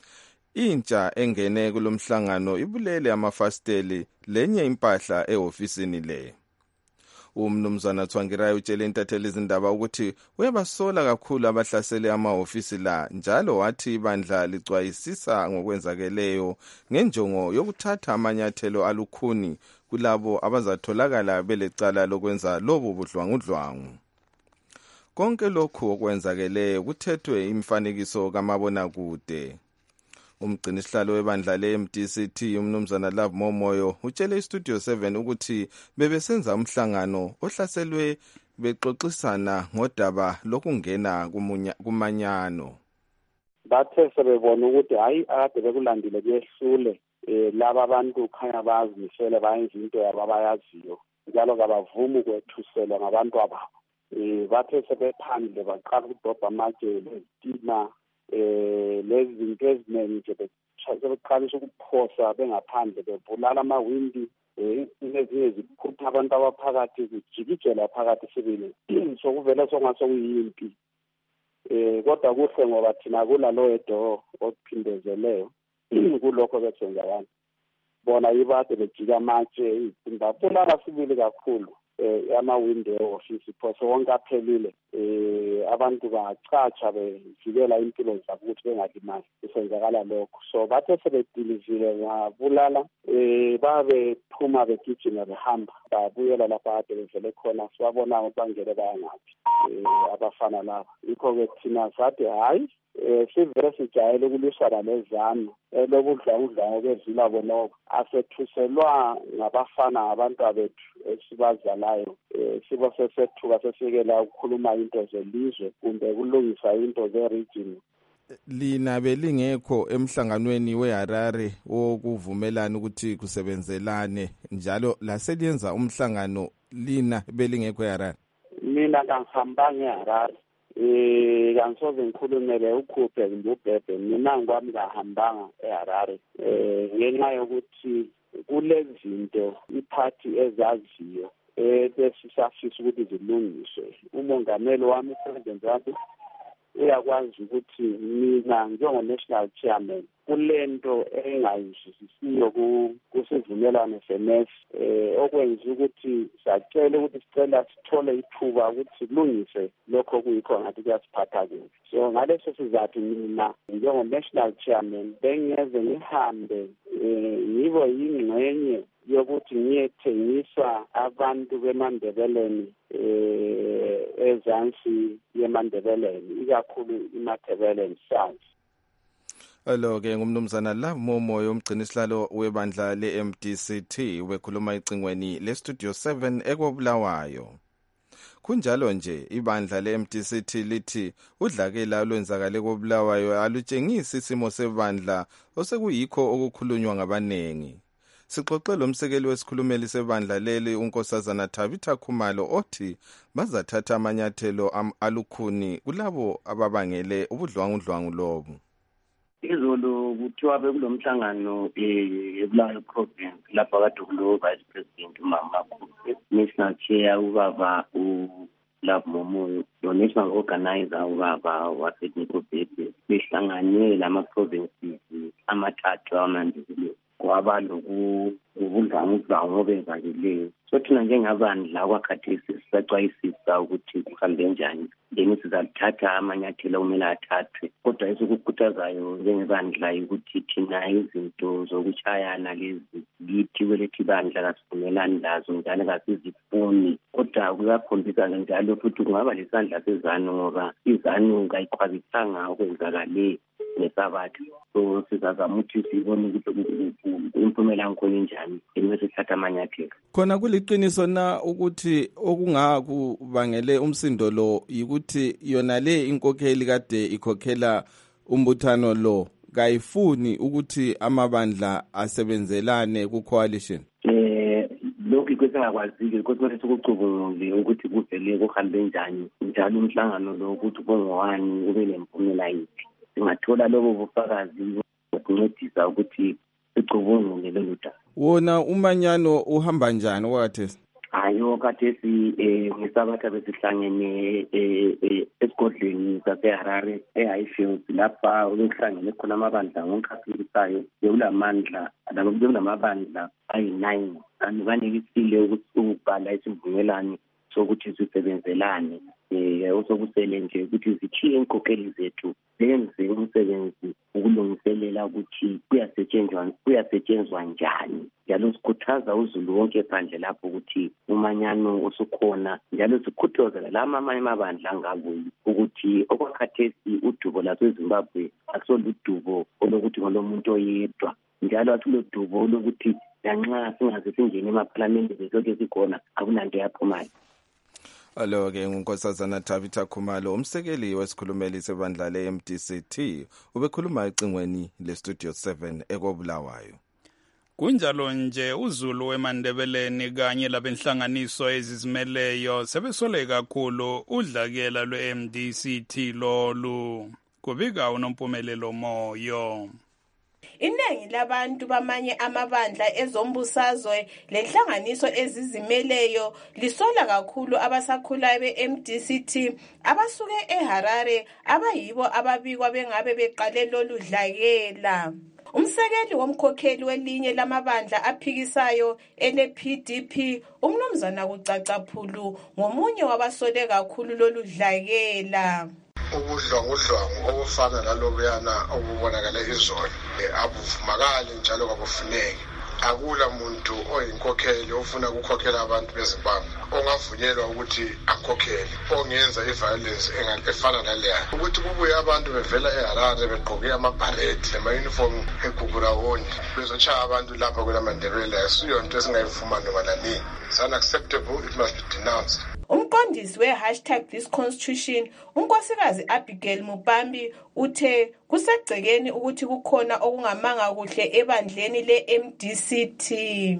Intsha engene kulomhlangano ibulele amafasteli lenye impahla ehofisini le. Umnumzana Tsvangirai utshele intatheli izindaba ukuthi uyabasola kakhulu abahlasele amahofisi la njalo wathi ibandla licwayisisa ngokwenzakeleyo ngenjongo yokuthatha amanyathelo alukhuni kulabo abazatholakala belecala lokwenza lobo budlwangudlwangu. Konke lokhu okwenzakeleyo kuthethwe imifanekiso kamabonakude. Umgcinisihlalo webandla le-M D C T umnumzana Love Momoyo utshele iStudio seven ukuthi bebesenza umhlangano ohlaselwe bexoxisana ngodaba lokungena kumanyano. Bathe sebebona ukuthi hayi akade bekulandile kuyehlule laba bantu khanya bazimisele bayenza into yababayaziyo njalo kabavumi ukwethuselwa ngabantu ababo. Bathe sebephandle baqala ukudobha amatshe lezitina eh lezi zinto eziningi sebeqalisa ukuphosa bengaphandle bevulala amawindi ezinye zikhupha abantu abaphakathi kujikijela phakathi sibili sokuvela songaso kuyimpi. Eh kodwa kuhle ngoba thina kula lo edo okuphindezeleyo kulokho bekwenzakala bona ibade bejika amatshe bavulala sibili kakhulu ama window office phose wonke aphelile eh abantu bacatsha bevikela impilo zabo ukuthi bengalimali isenzakala lokho. So bathe sebedilizile ngabulala eh babe phuma begijima behamba babuyela lapha ade bevele khona sibabona ubangele bayangathi eh abafana laba ikho ke thina sathi hayi eh sivele sijayele ukulisana lezano elokudla kwezila bonoko asethuselwa ngabafana abantu abethu esibazalayo siba sesethuka sesikela ukukhuluma into zelizwe kumbe kulungisa into ze-region. Lina belingekho emhlanganweni weHarare wokuvumelana ukuthi kusebenzelane njalo laseliyenza umhlangano lina belingekho eHarare? Mina kangihambanga eHarare. Eh kangisoze ngikhulumele ukhuphe kumbe ubhebhe. Mina ngwami ngahambanga eHarare. Eh ngenxa yokuthi kulezi zinto iphathi ezaziyo eh bese safisa ukuthi zilungiswe. Umongameli wami uPresident wami uyakwazi ukuthi mina njengo-national chairman kulento engayizwisisiyo kusivumelwano se-N E F um okwenza ukuthi sacela ukuthi sicela sithole ithuba ukuthi silungise lokho okuyikho ngathi kuyasiphatha kubi. So ngaleso sizathu mina njengo-national chairman bengeze ngihambe um yibo yingxenye yokuthi ngiyethengisa abantu beMandebeleni eh ezansi yeMandebeleni ikakhulu iMandebeleni South. Alo ke ngumnumzana Love Momoyo umgcini sihlalo webandla le-M D C T wekhuluma icingweni le-Studio seven ekobulawayo. Kunjalo nje ibandla le-M D C T lithi udlakela olwenzakale kobulawayo alutshengisi isimo sebandla osekuyikho okukhulunywa ngabanengi. Sixoxela umsekeli wesikhulumeli sebandla leli unkosazana Tabitha Khumalo othi bazathatha amanyathelo alukhuni kulabo ababangele ubudlwangudlwangu lobu. Izolo kuthiwa bekulomhlangano eBulawayo province lapha kade kulo vice president uMama Khumalo, national chair ubaba uLove Momoyo, no national organizer ubaba waseThekwini Bhebhe behlangane lama provinces amathathu amandezile kwaba lokubudlwangudlwangu obenzakeleyo. So thina njengabandla kwakhathesi sisacwayisisa ukuthi kuhambe njani, then sizathatha amanyathelo okumele athathwe. Kodwa esikukhuthazayo njengebandla ukuthi thina izinto zokuchayana lezi kithi kwelethi bandla kasivumelani lazo njalo kasizifuni, kodwa kuyakhombisa njalo futhi kungaba lesandla sezanu ngoba izanu kayikhwabithanga okwenzakale nesabatha. So sizazama ukuthi sibone ukuthi impumela yakhona injani bese sithatha amanyathelo. Khona kuliqiniso na ukuthi okungakubangele umsindo lo yikuthi yona le inkokheli kade ikhokhela umbuthano lo kayifuni ukuthi amabandla asebenzelane ku coalition? Eh lokho kwesingakwazi-ke ukuthi manje sikucubungule ukuthi kuvele kuhambe njani njalo umhlangano lo ukuthi kungowani kube lempumela yiphi. Singathola lobo bufakazi ukuncedisa ukuthi sicubungule lolu daba. Wona umanyano uhamba njani okwathesi? Hayo kathesi eh ngesabatha besihlangene eh esigodleni saseHarare eHighfield lapha ukuhlangene khona amabandla wonke afisayo bekulamandla labo bekulamabandla ayi nine anibanikisile ukubhala isivumelwano sokuthi sisebenzelane eh osokusele nje ukuthi zithiye inkokheli zethu lenze umsebenzi ukulungiselela ukuthi kuyasetshenzwa kuyasetshenzwa njani. Njalo sikhuthaza uzulu wonke phandle lapho ukuthi umanyano usukhona, njalo sikhuthaza lama amanye amabandla ngakuyi ukuthi okwakhathesi udubo laseZimbabwe akusoludubo olokuthi ngolomuntu oyedwa, njalo atulodubo olokuthi lanxa singaze singene emaphalamende besoke sikhona akunanto yaphumayo. Alo ke unkosazana Tabitha Khumalo umsekeli wesikhulumeli sebandla le-M D C T ubekhuluma ecingweni le-Studio seven ekobulawayo. Kunjalo nje uzulu weMandebeleni kanye labenhlanganiso ezizimeleyo sebesole kakhulu udlakela lwe-M D C T lolu. Kubika unompumelelo Moyo. Iningi labantu bamanye amabandla ezombusazwe lenhlanganiso ezizimeleyo lisola kakhulu abasakhulayo be-M D C T abasuke eHarare abayibo ababikwa bengabe beqale lolu dlakela. Umsekeli womkhokheli welinye lamabandla aphikisayo ele-P D P umnumzana kucacaphulu ngomunye wabasole kakhulu lolu dlakela. Ubudlwangudlwangu obufana lalobuyana obubonakala izolo abuvumakali njalo kabufuneki. Akula muntu oyinkokheli ofuna ukukhokhela abantu beZimbabwe ongavunyelwa ukuthi akhokhele, ongenza iviolence efana naleya. Ukuthi kubuye abantu bevela eHarare begqoke amabharethi nama-uniform egubulawoni bezochaya abantu lapha kwelaMandebele asiyonto esingayivuma noma nanini. It's unacceptable, it must be denounced. Umqondisi we-hashtag This Constitution, unkosikazi Abigail Mupambi, uthe kusegcekeni ukuthi kukhona okungamanga kuhle ebandleni le-M D C T.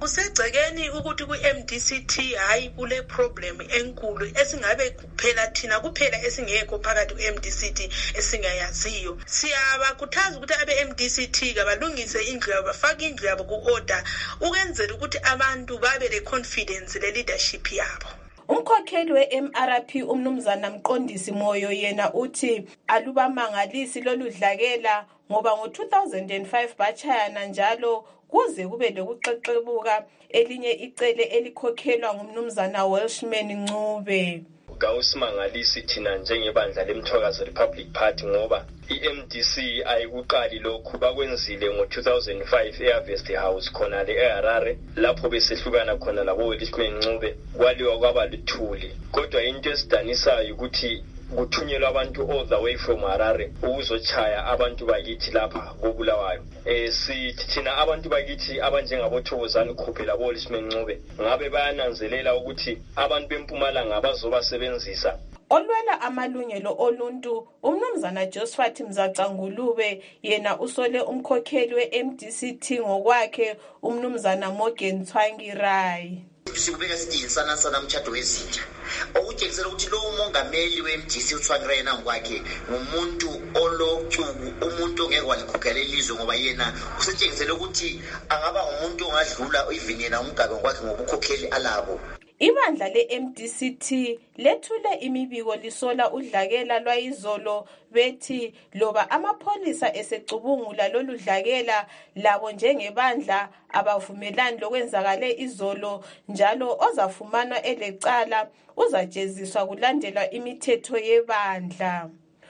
Usegcekeni ukuthi ku-M D C T hayi kule problem enkulu esingabe kuphela thina kuphela esingekho phakathi ku-M D C T esingayaziyo. Siyabakhuthaza ukuthi abe-M D C T kabalungise indlu yabo, bafake indlu yabo ku-order ukwenzela ukuthi abantu babe le-confidence le-leadership yabo. Umkhokheli we-M R P umnumzana Mqondisi Moyo yena uthi alubamangalisi lolu dlakela ngoba ngo two thousand five bachayana njalo kuze kube lokuxexebuka elinye icele elikhokhelwa ngumnumzana Welshman Ncube. Kawusimangalisi thina njengebandla leMthokazi Republic Party ngoba i-M D C ayikuqali lokhu bakwenzile ngo two thousand five eHarvest House khona le eHarare lapho besehlukana khona labo Welshman Ncube kwaliwa kwaba luthuli. Kodwa into esidanisayo ukuthi kuthunyelwa abantu all the way from Harare ukuzochaya abantu bakithi lapha koBulawayo. Eh sithi thina abantu bakithi abanjengabothokozani khuphe labo Welshman Ncube ngabe bayananzelela ukuthi abantu beMpumalanga bazobasebenzisa. Olwela amalungelo oluntu umnumzana Josephat Mzacangulube yena usole umkhokheli we-M D C T ngokwakhe umnumzana Morgan Tsvangirai. Sikubeka sithi insana sana umthatho wezinja okutshengisela ukuthi lo umongameli we-M D C uTsvangirai nangokwakhe ngumuntu olochuku, umuntu ongeke walikhokhela ilizwe ngoba yena usetshengisela ukuthi angaba ngumuntu ongadlula even yena umgabe ngokwakhe ngobukhokheli alabo. Ibandla le-M D C T lethule imibiko lisola udlakela lwayizolo bethi loba amapholisa esecubungula lolu dlakela labo njengebandla abavumelani lokwenzakale izolo njalo ozafumana elecala uzajeziswa kulandelwa imithetho yebandla.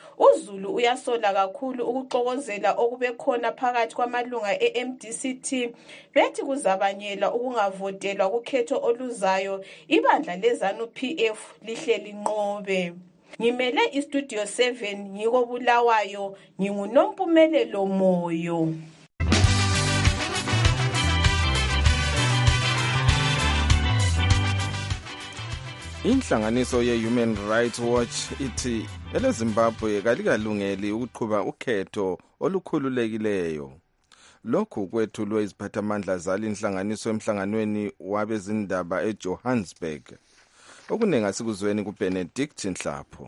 uZulu uyasola kakhulu ukuxokozela okube khona phakathi kwamalunga e-M D C T bethi kuzabanyela ukungavotelwa kukhetho oluzayo ibandla leZANU P F lihleli nqobe. Ngimele iStudio seven ngiko Bulawayo nginguNompumelelo Moyo. Inhlanganiso ye-Human Rights Watch ithi eleZimbabwe kalikalungeli ukuqhuba ukhetho olukhululekileyo. Lokhu kwethulwe iziphathamandla zali inhlanganiso emhlanganweni wabezindaba eJohannesburg. Okunenga sikuzweni kuBenedict Nhlapho.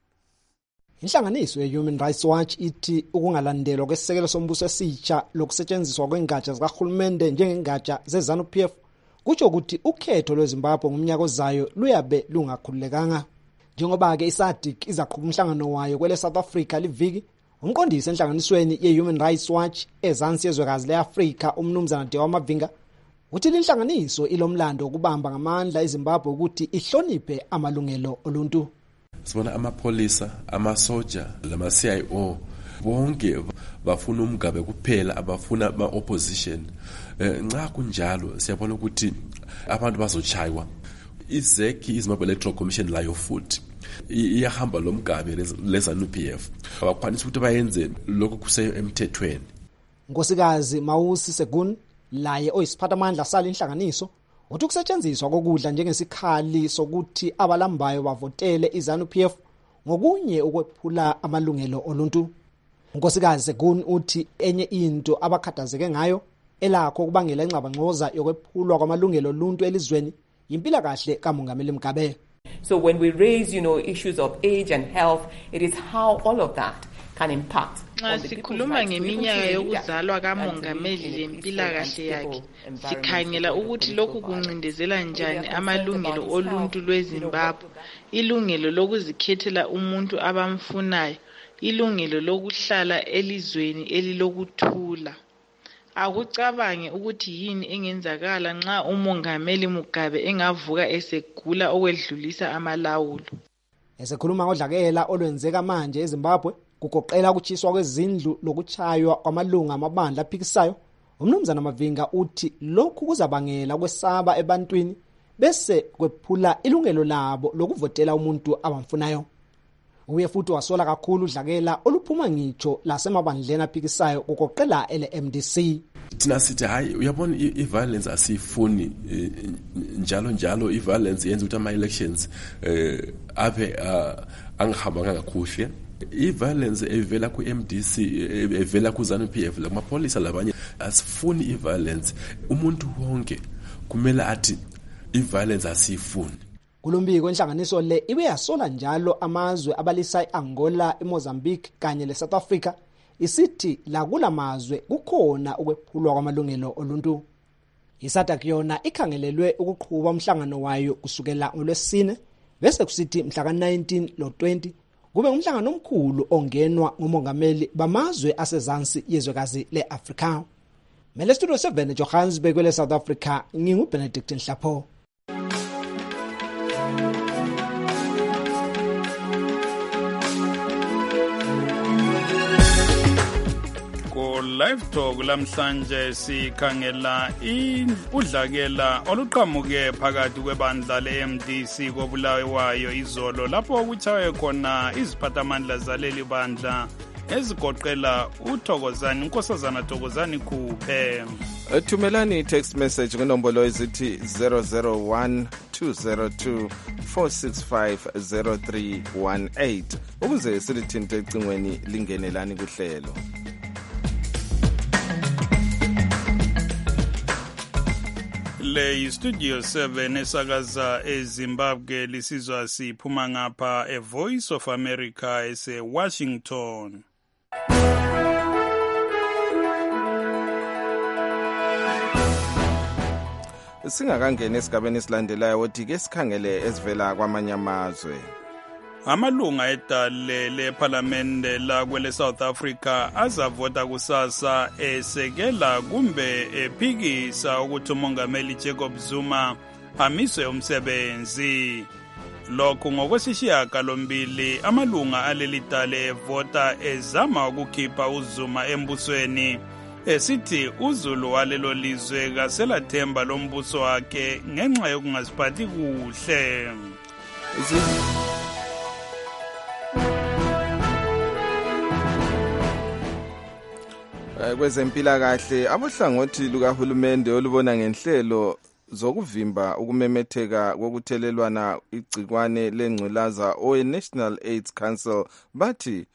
Inhlanganiso ye-Human Rights Watch ithi ukungalandelwa kwesisekelo sombuso esitsha lokusetshenziswa kwengatsha zikahulumende njengengatsha zeZANU P F kutsho ukuthi ukhetho lweZimbabwe ngomnyaka ozayo luyabe lungakhululekanga. Njengoba ke iSADC izaqhuba umhlangano wayo kwele South Africa liviki, umqondisi enhlanganisweni ye-Human Rights Watch ezansi yezwekazi le-Afrika umnumzana Dewa Mavinga uthi inhlanganiso ilomlando ukubamba ngamandla eZimbabwe ukuthi ihloniphe amalungelo oluntu. Sibona amapholisa, amasoja, lama-C I O bonke bafuna umgabe kuphela, abafuna ama-opposition. Nxa kunjalo siyabona ukuthi abantu bazochaywa. iZEC iZimbabwe Electoral Commission layo futhi iyahamba lo mgabe leZANU P F. Abakwanisa ukuthi bayenze lokho kusemthethweni. Nkosikazi Mawusi Segun laye oyisiphathamandla sala inhlanganiso uthi kusetshenziswa kokudla njengesikhali sokuthi abalambayo bavotele iZANU P F ngokunye ukwephula amalungelo oluntu. Nkosikazi Segun uthi enye into abakhathazeke ngayo elakho ukubangela ingxabangxoza yokwephulwa kwamalungelo oluntu elizweni impila kahle kaMongameli Mugabe. So when we raise, you know, issues of age and health, it is how all of that can impact. Nxa sikhuluma ngeminyaka yokuzalwa kaMongameli lempilakahle yakhe, sikhangela ukuthi lokhu kuncindezela njani amalungelo oluntu lweZimbabwe, ilungelo lokuzikhethela umuntu abamfunayo, ilungelo lokuhlala elizweni elilokuthula. Akucabange ukuthi yini engenzakala nxa uMongameli Mugabe engavuka esegula okwedlulisa amalawulo. Esekhuluma ngodlakela olwenzeka manje eZimbabwe kugoqela ukuchiswa kwezindlu lokuchaywa kwamalunga amabandla aphikisayo, umnumzana Mavinga uthi lokhu kuzabangela kwesaba ebantwini bese kwephula ilungelo labo lokuvotela umuntu abamfunayo. Uye futhi wasola kakhulu udlakela oluphuma ngitsho lasemabandleni aphikisayo kugoqela ele M D C. Thina sithi hayi uyabona i-violence asifuni njalo njalo i-violence yenza ukuthi ama-elections eh aphe angihamba kakuhle. I-violence evela ku-M D C evela ku-ZANU P F la mapolisa labanye asifuni i-violence. Umuntu wonke kumele athi i-violence asiyifuni. Kulombiko inhlanganiso le ibe yasola njalo amazwe abalisa i-Angola, iMozambique kanye le-South Africa isithi la kula mazwe kukhona ukwephulwa kwamalungelo oluntu. I-SADC yona ikhangelelwe ukuqhuba umhlangano wayo kusukela ngolwesine bese kusithi mhla ka nineteen lo twenty kube umhlangano omkhulu ongenwa ngomongameli bamazwe asezansi yezwekazi le-Afrika. Mele Studio seven Johannesburg kwele South Africa, nginguBenedict Nhlapho. Live Talk lamhlanje sikhangela udlakela oluqhamuke phakathi kwebandla le-M D C kobulawayo izolo lapho kuchawe khona iziphathamandla zaleli bandla ezigoqela uThokozani unkosazana Thokozani Khuphe. Thumelani text message kwinombolo ezithi zero zero one two zero two four six five zero three one eight ukuze silithinte ecingweni lingenelani kuhlelo. Le Studio seven esakaza eZimbabwe lisizwa siphuma ngapha e Voice of America ese Washington. Singakangena esigabeni esilandelayo wothi ke sikhangele esivela kwamanye amazwe. Amalunga edale leParliamente la kwele South Africa azavota kusasa esekela kumbe ephikisa ukuthi umongameli Jacob Zuma amiswe umsebenzi. Lokho ngokwesishiya lombili amalunga aleli dale evota ezama ukukhipha uZuma embusweni esithi uZulu walelo lizwe kaselathemba lombuso wakhe ngenxa yokungasiphathi kuhle. Kwezempilakahle abohlangothi lukahulumende olubona ngenhlelo zokuvimba ukumemetheka kokuthelelwana igcikwane lengculaza owe-National AIDS Council bathi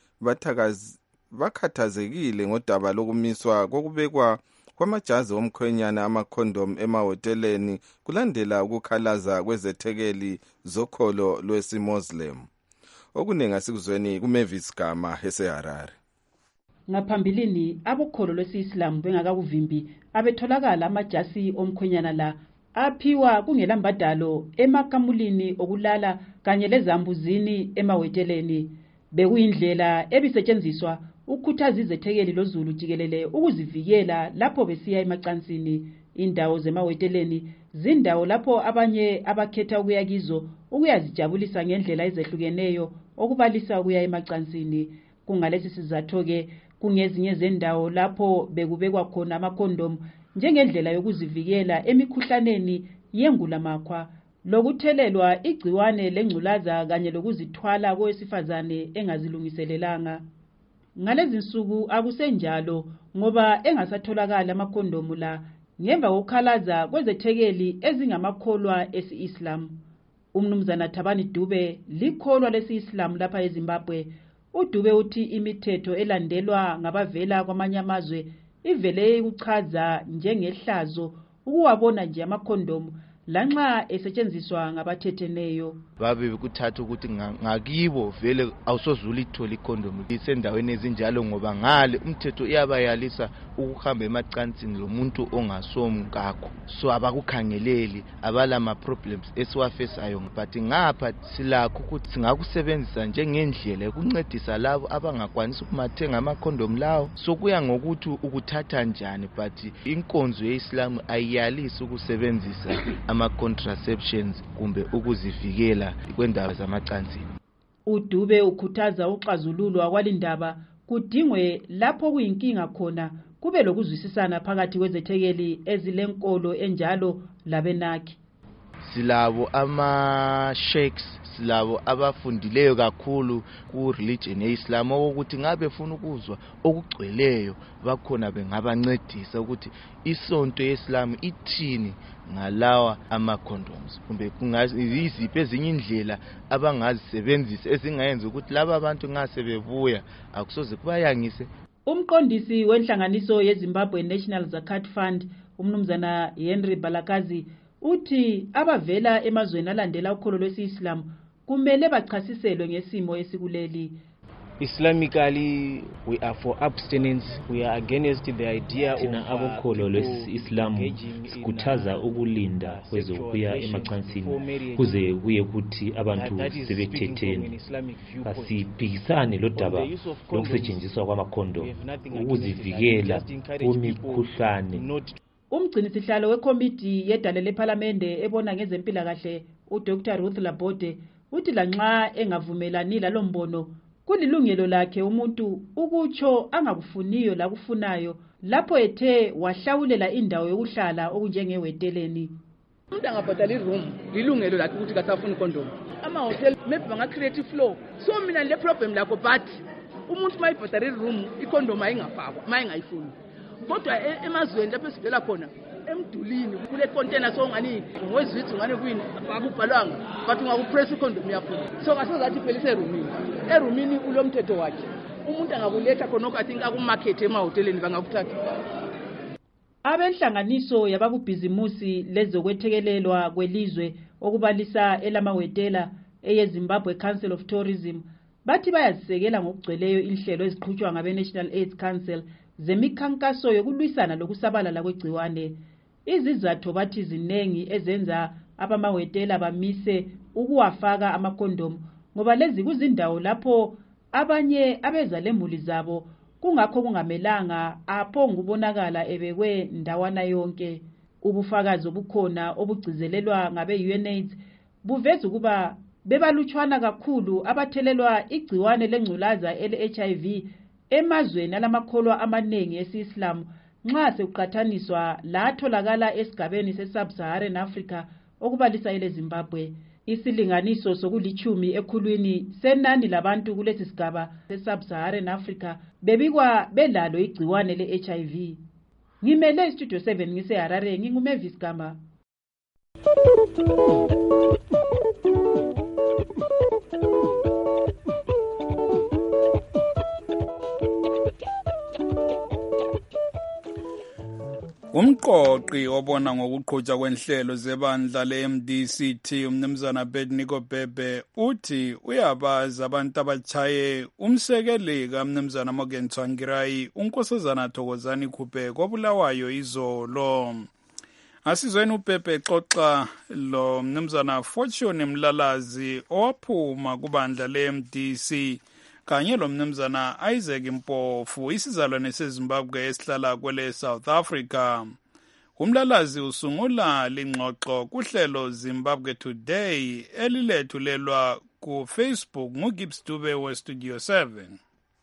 bakhathazekile ngodaba lokumiswa kokubekwa kwamajazi omkhwenyana amakhondom emahoteleni kulandela ukukhalaza kwezethekeli zokholo lwesi-Muslim. Okuningi sikuzweni kuMavis Gama eseHarare. Ngaphambilini abokholo lwesi-Islam bengakakuvimbi abetholakala amajasi omkhwenyana la aphiwa kungelambadalo emakamulini okulala kanye lezambuzini emaweteleni. Bekuyindlela ebisetshenziswa ukukhuthaza izethekeli loZulu jikelele ukuzivikela lapho besiya emacansini. Indawo zemaweteleni zindawo lapho abanye abakhetha ukuya kizo ukuyazijabulisa ngendlela ezehlukeneyo okubalisa ukuya emacansini. Kungalesi sizatho ke kungezinye zendawo lapho bekubekwa khona amakhondom njengendlela yokuzivikela emikhuhlaneni yengulamakhwa lokuthelelwa igciwane lengculaza kanye lokuzithwala kowesifazane engazilungiselelanga. Ngalezi nsuku akusenjalo ngoba engasatholakala amakhondomu la ngemva kokukhalaza kwezethekeli ezingamakholwa esi-Islam. Umnumzana Thabani Dube likholwa lesi-Islam lapha eZimbabwe. UDube uthi imithetho elandelwa ngabavela kwamanye amazwe ivele ukuchaza njengehlazo ukuwabona nje amakhondomu lanxa esetshenziswa ngabathetheneyo. Babe kuthatha ukuthi ngakibo vele awusozula ithola ikhondomu lisendaweni ezinjalo ngoba ngale umthetho iyabayalisa ukuhamba emacansini lomuntu ongasomkakho. So abakukhangeleli abala ama problems esiwafesayo but ngapha silakho ukuthi singakusebenzisa njengendlela ukuncedisa labo abangakwanisi ukumathenga amakhondomu lawo. So kuya ngokuthi ukuthatha njani but inkonzo yeIslam ayiyalisi ukusebenzisa ama contraceptions kumbe ukuzivikela kwendawo zamacansini. UDube ukhuthaza uxazululo kwalindaba kudingwe lapho kuyinkinga khona kube lokuzwisisana phakathi kwezethekeli ezilenkolo enjalo labenakhi. Silabo ama sheikhs silabo abafundileyo kakhulu ku religion yeIslam ukuthi ngabe funa ukuzwa okugcweleyo bakhona bengabancedisa ukuthi isonto yeIslam ithini ngalawa ama condoms kumbe kungaziziphi ezinye indlela abangazisebenzisa ezingayenza ukuthi laba abantu ngase bevuya akusoze kubayangise. Umqondisi wenhlanganiso yeZimbabwe National Zakat Fund umnumzana Henry Balakazi uthi abavela emazweni alandela ukholo lwesi-Islam kumele bachasiselwe ngesimo esikuleli. Islamically, we are for abstinence. We are against the idea of thina abokholo lwesi-Islam sikhuthaza ukulinda kwezokuya emacansini kuze kuye kuthi abantu sebethethene. Asiphikisane lodaba lokusetshenziswa kwamakhondom ukuzivikela kumikhuhlane. Umgcinisihlalo wekomiti yedale lephalamende ebona ngezempilakahle uDr Ruth Labode uthi lanxa engavumelani lalombono kulilungelo lakhe umuntu ukutsho angakufuniyo lakufunayo lapho ethe wahlawulela indawo yokuhlala okunjengeweteleni. Umuntu angabhadala iroom lilungelo lakhe ukuthi kasafuna ikondom. Ama hotel maybe banga create flow. So mina le problem lakho but umuntu mayibhadala iroom ikondom ayingafakwa mayingayifuni. Kodwa emazweni lapho sivela khona emdulini kule container so ngani ngozithu ngani kwini akubhalwanga but ungakupress ikondom yakho. So kasozathi phela iserumini. Erumini ulomthetho wakhe. Umuntu angakuletha khona okathi akumarket emahoteleni bangakuthatha. Abenhlanganiso yababubhizimusi lezokwethekelelwa kwelizwe okubalisa elamawetela eyeZimbabwe Council of Tourism bathi bayazisekela ngokugcweleyo inhlelo eziqhutshwa ngabe National AIDS Council zemikhankaso yokulwisana lokusabalala kwegciwane. Izizathu bathi zinengi ezenza abamawetela bamise ukuwafaka amakhondom ngoba lezi kuzindawo lapho abanye abeza lemuli zabo kungakho kungamelanga apho ngubonakala ebekwe ndawana yonke. Ubufakazi obukhona obugcizelelwa ngabe U N AIDS buveza ukuba bebalutshwana kakhulu abathelelwa igciwane lengculaza ele-H I V emazweni alamakholwa amanengi esi-Islam nxa sekuqathaniswa latholakala esigabeni se-Sub-Saharan Africa okubalisa ele Zimbabwe. Isilinganiso sokulichumi ekhulwini senani labantu kulesi sigaba se-Sub-Saharan Africa bebikwa belalo igciwane le-H I V. Ngimele iStudio seven ngise-Harare nginguMavis Gama. Umqoqi obona ngokuqhutshwa kwenhlelo zebandla le-M D C T umnumzana Bedniko Bebe uthi uyabazi abantu abachaye umsekeli kaMnumzana Morgan Tsvangirai unkosazana Thokozani Khubeko obulawayo izolo. Asizweni uBebe xoxa lo mnumzana Fortune Mlalazi owaphuma kubandla le-M D C kanye lo mnumzana Isaac Mpofu isizalwane seZimbabwe esihlala kwele South Africa. Umlalazi usungula lingxoxo kuhlelo Zimbabwe Today elilethulelwa ku Facebook nguGibbs Dube we Studio seven.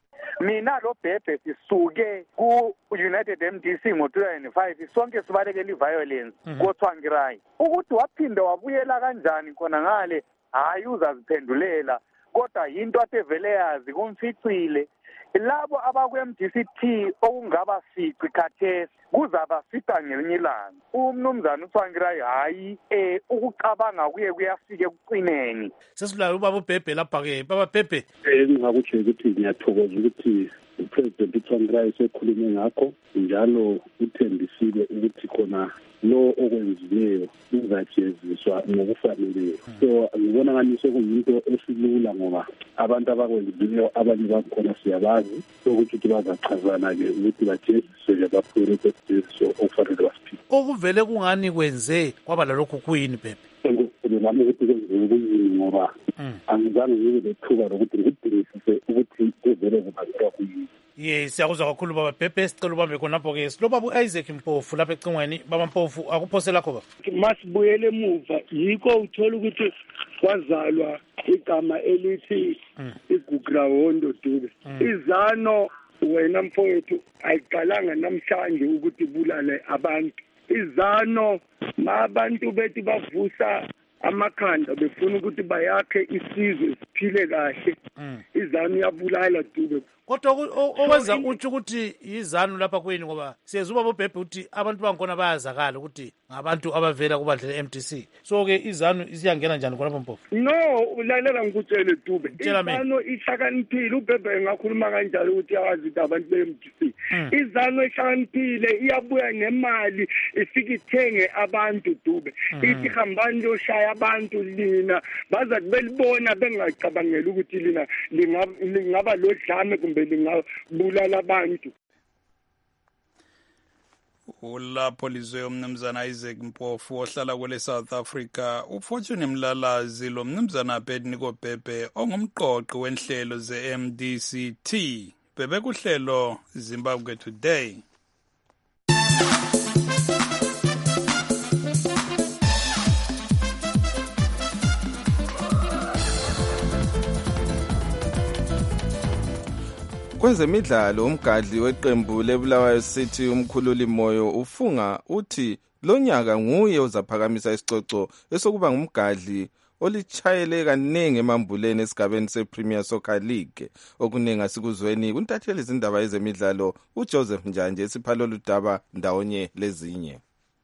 Mina lo Bebe sisuke ku United M D C ngo two thousand five sonke sibalekele violence koTsvangirai. Ukuthi waphinda wabuyela kanjani khona ngale hayi uzaziphendulela kodwa into atevele yazi kumficile labo abakwe-M D C T okungaba siqi khathesi kuzaba siqa ngelinye ilanga. Umnumzana uTsvangirai hayi eh ukucabanga kuye kuyafika ekucineni. Sesulayo ubaba uBebe lapha ke baba Bebe engingakutsho ukuthi ngiyathokoza ukuthi uPresident uTsvangirai sekhulume ngakho njalo uthembisile ukuthi khona lo okwenzileyo uzajeziswa ngokufaneleyo. So ngibona ngani sekuyinto esilula ngoba abantu abakwenzileyo abanye bakhona siyabazi ukuthi bazachazana ke ukuthi bajeziswe nje baphure kwejeziso okufanele basiphile. Okuvele kungani kwenze kwaba lalokhu kuyini Bebe? Ngibona ukuthi kwenziwe kuyini ngoba angizange ngibe lethuba lokuthi ngidingisise ukuthi kuvele kubangelwa kuyini. Yes, siyakuzwa kakhulu baba Bebe sicela ubambe khonapho ke lo baba Isaac Mpofu lapha ecingweni baba Mpofu akuphosela kho baba. Masibuyele emuva yiko uthola ukuthi kwazalwa igama elithi iGugrawondo Dube. Izano wena mfowethu ayiqalanga namhlanje ukuthi bulale abantu. Izano mabantu bethi bavusa amakhanda befuna ukuthi bayakhe isizwe siphile kahle. Izanu yabulala Dube. Kodwa owenza uthi ukuthi izanu lapha kwini ngoba siyezuba boBhebhe uthi abantu bangkhona bayazakala ukuthi ngabantu abavela kubandla le-M D C. So ke izanu isiyangena njani khonapho Mpofu? No, ulalela ngikutshele Dube. Izano ihlakaniphile uBhebhe ngakhuluma kanjalo ukuthi yazi ukuthi abantu be-M D C. Izano ihlakaniphile iyabuya nemali ifike ithenge abantu Dube. Ithi hambani loshaya abantu lina baza belibona bengacabangela ukuthi lina lingaba lodlame kumbe lingabulala abantu. Ulapho lizwe umnumzana Isaac Mpofu ohlala kwele South Africa uFortune Mlalazi lo mnumzana Abednego Bhebhe ongumqoqi wenhlelo ze-M D C T bebe kuhlelo Zimbabwe Today. Kwezemidlalo umgadli weqembu leBulawayo City umkhululi Moyo ufunga uthi lo nyaka nguye ozaphakamisa isicoco esokuba ngumgadli olichayele kaningi emambuleni esigabeni sePremier Soccer League. Okuningi asikuzweni kuntatheli izindaba ezemidlalo uJoseph Njanje esiphalo ludaba ndawonye lezinye.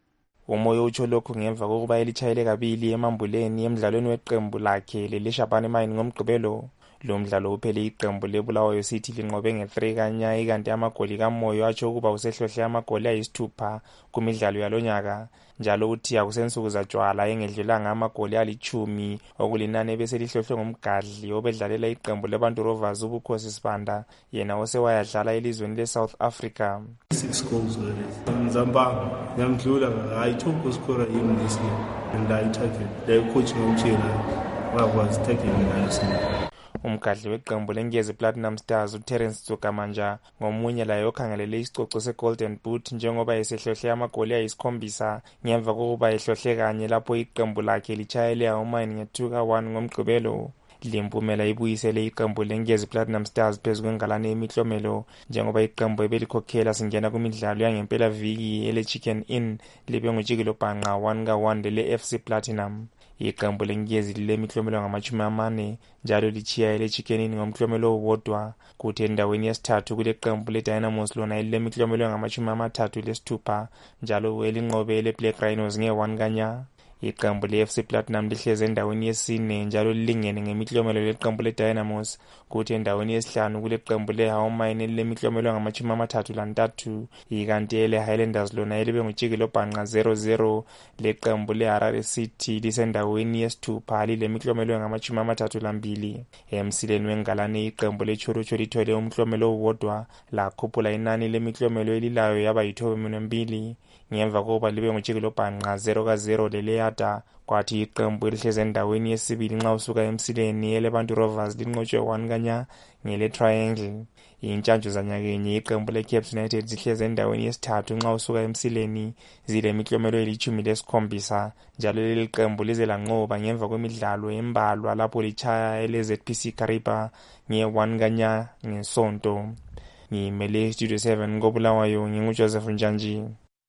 Umoyo utsho lokhu ngemva kokuba elichayele kabili emambuleni emidlalweni weqembu lakhe leLeshabane Mine ngomgqibelo. Lo mdlalo uphele iqembu leBulawayo City linqobe nge-three kanya ikanti amagoli kaMoyo atsho ukuba usehlohle amagoli ayisithupha kumidlalo yalonyaka. Njalo uthi akusensuku zatshwala engedlulanga amagoli alichumi okulinani bese lihlohlwe ngumgadli obedlalela iqembu leBantu Rovers uBukhosi Sibanda yena osewayadlala elizweni leSouth Africa. Six goals Mzambanga yamdlula hayi two goals scorer in this year and I target the coach ngomtshela was taking me. Umgadli weqembu leNgezi Platinum Stars uTerence Tsokamanja ngomunye laye okhangelele isicoco seGolden Boot njengoba esehlohle amagoli ayisikhombisa ngemva kokuba ehlohle kanye lapho iqembu lakhe lichayele uMine nge-two ka one ngomgqibelo. Limpumela ibuyisele iqembu leNgezi Platinum Stars phezu kwengalane emihlomelo njengoba iqembu ebelikhokhela singena kumidlalo yangempela viki ele Chicken Inn libe ngojikilo bhanqa one ka one le F C Platinum. Iqembu leNgezi lemihlomelo ngamachumi amane njalo lichiya ele Chicken Inn ngomhlomelo owodwa kuthi endaweni yesithathu kule qembu leDynamos lona lemihlomelo ngamachumi amathathu lesithupha njalo elinqobe ele Black Rhinos nge one kanya. Iqembu le-F C Platinum lihleze endaweni yesine njalo lilingene ngemihlomelo leqembu leDynamos kuthi endaweni yesihlanu kule qembu leHawmine lemihlomelo ngamachumi amathathu lantathu ikanti ele Highlanders lona elibe ngojikilo bhanqa zero zero leqembu leHarare City lisendaweni yesithupha lilemihlomelo ngamachumi amathathu lambili. Emsileni wengalane iqembu leChorocho lithole umhlomelo owodwa lakhuphula inani lemihlomelo elilayo yaba yithobe mbili ngemva kokuba libe ngojikilo bhanqa zero ka zero leleyada kwathi iqembu elihleze endaweni yesibili nxa usuka emsileni eleBantu Rovers linqotshwe one kanya ngele Triangle. Intshantshu zanyakenye iqembu leCaps United zihleze endaweni yesithathu nxa usuka emsileni zile mihlomelo elichumi lesikhombisa njalo leli qembu lize lanqoba ngemva kwemidlalo embalwa lapho lichaya ele Z P C Kariba nge one kanya ngesonto. Ngimele Studio seven koBulawayo nginguJoseph Njanji.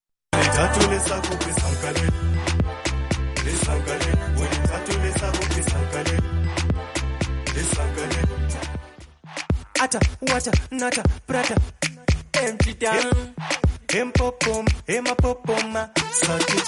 Ata, wata, nata, prata, empty down, empopom, emapopoma, saltiti,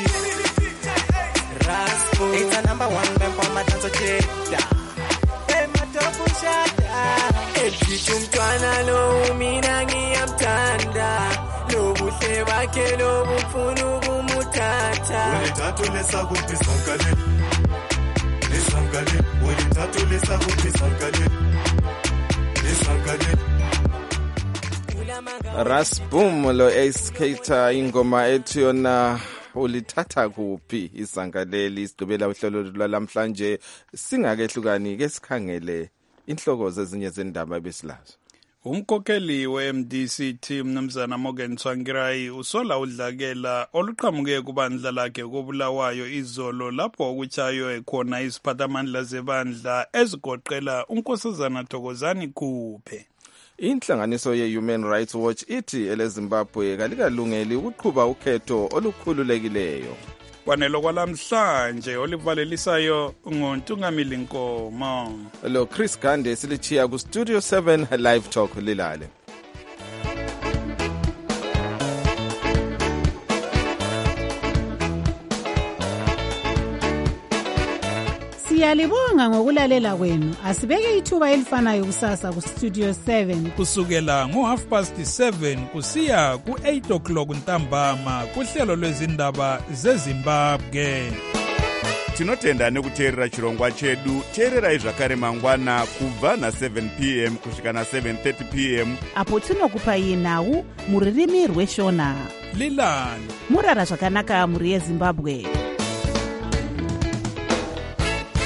raspo, it's a number one band for my dance jeda, ematopu shada, empty chumtwana lo minangi amtanda, lo buhle bakhe lo bufunu kumutata, ulitatu lesa kupisankale, lesankale, ulitatu lesa kupisankale. Rasboom lo eskater ingoma ethi yona ulithatha kuphi isangaleli isigqibela uhlelo lwalamhlanje singakehlukani ke sikhangele inhloko zezinye zendaba besilazo. Umkhokheli we-M D C T umnumzana Morgan Tsvangirai usola udlakela oluqhamuke kubandla lakhe koBulawayo izolo lapho kuchayo khona isiphathamandla zebandla ezigoqela uNkosazana Thokozani Khuphe. Inhlanganiso ye-Human Rights Watch ithi eleZimbabwe kalikalungeli ukuqhuba ukhetho olukhululekileyo. Kwanelo kwalamhlanje olivalelisayo ngoNtungamili Nkomo. Lo Chris Gande silichiya ku Studio seven Live Talk lilale. Siyalibonga ngokulalela kwenu. Asibeke ithuba elifanayo kusasa ku Studio seven. Kusukela ngo half past seven kusiya ku eight o'clock ntambama kuhlelo lwezindaba zeZimbabwe. Tinotenda nekuteerera chirongwa chedu. Teererai zvakare mangwana kubva na seven p m kusvika na seven thirty p m apo tinokupai nhau muririmi rweshona. Lilani murara zvakanaka muri yeZimbabwe.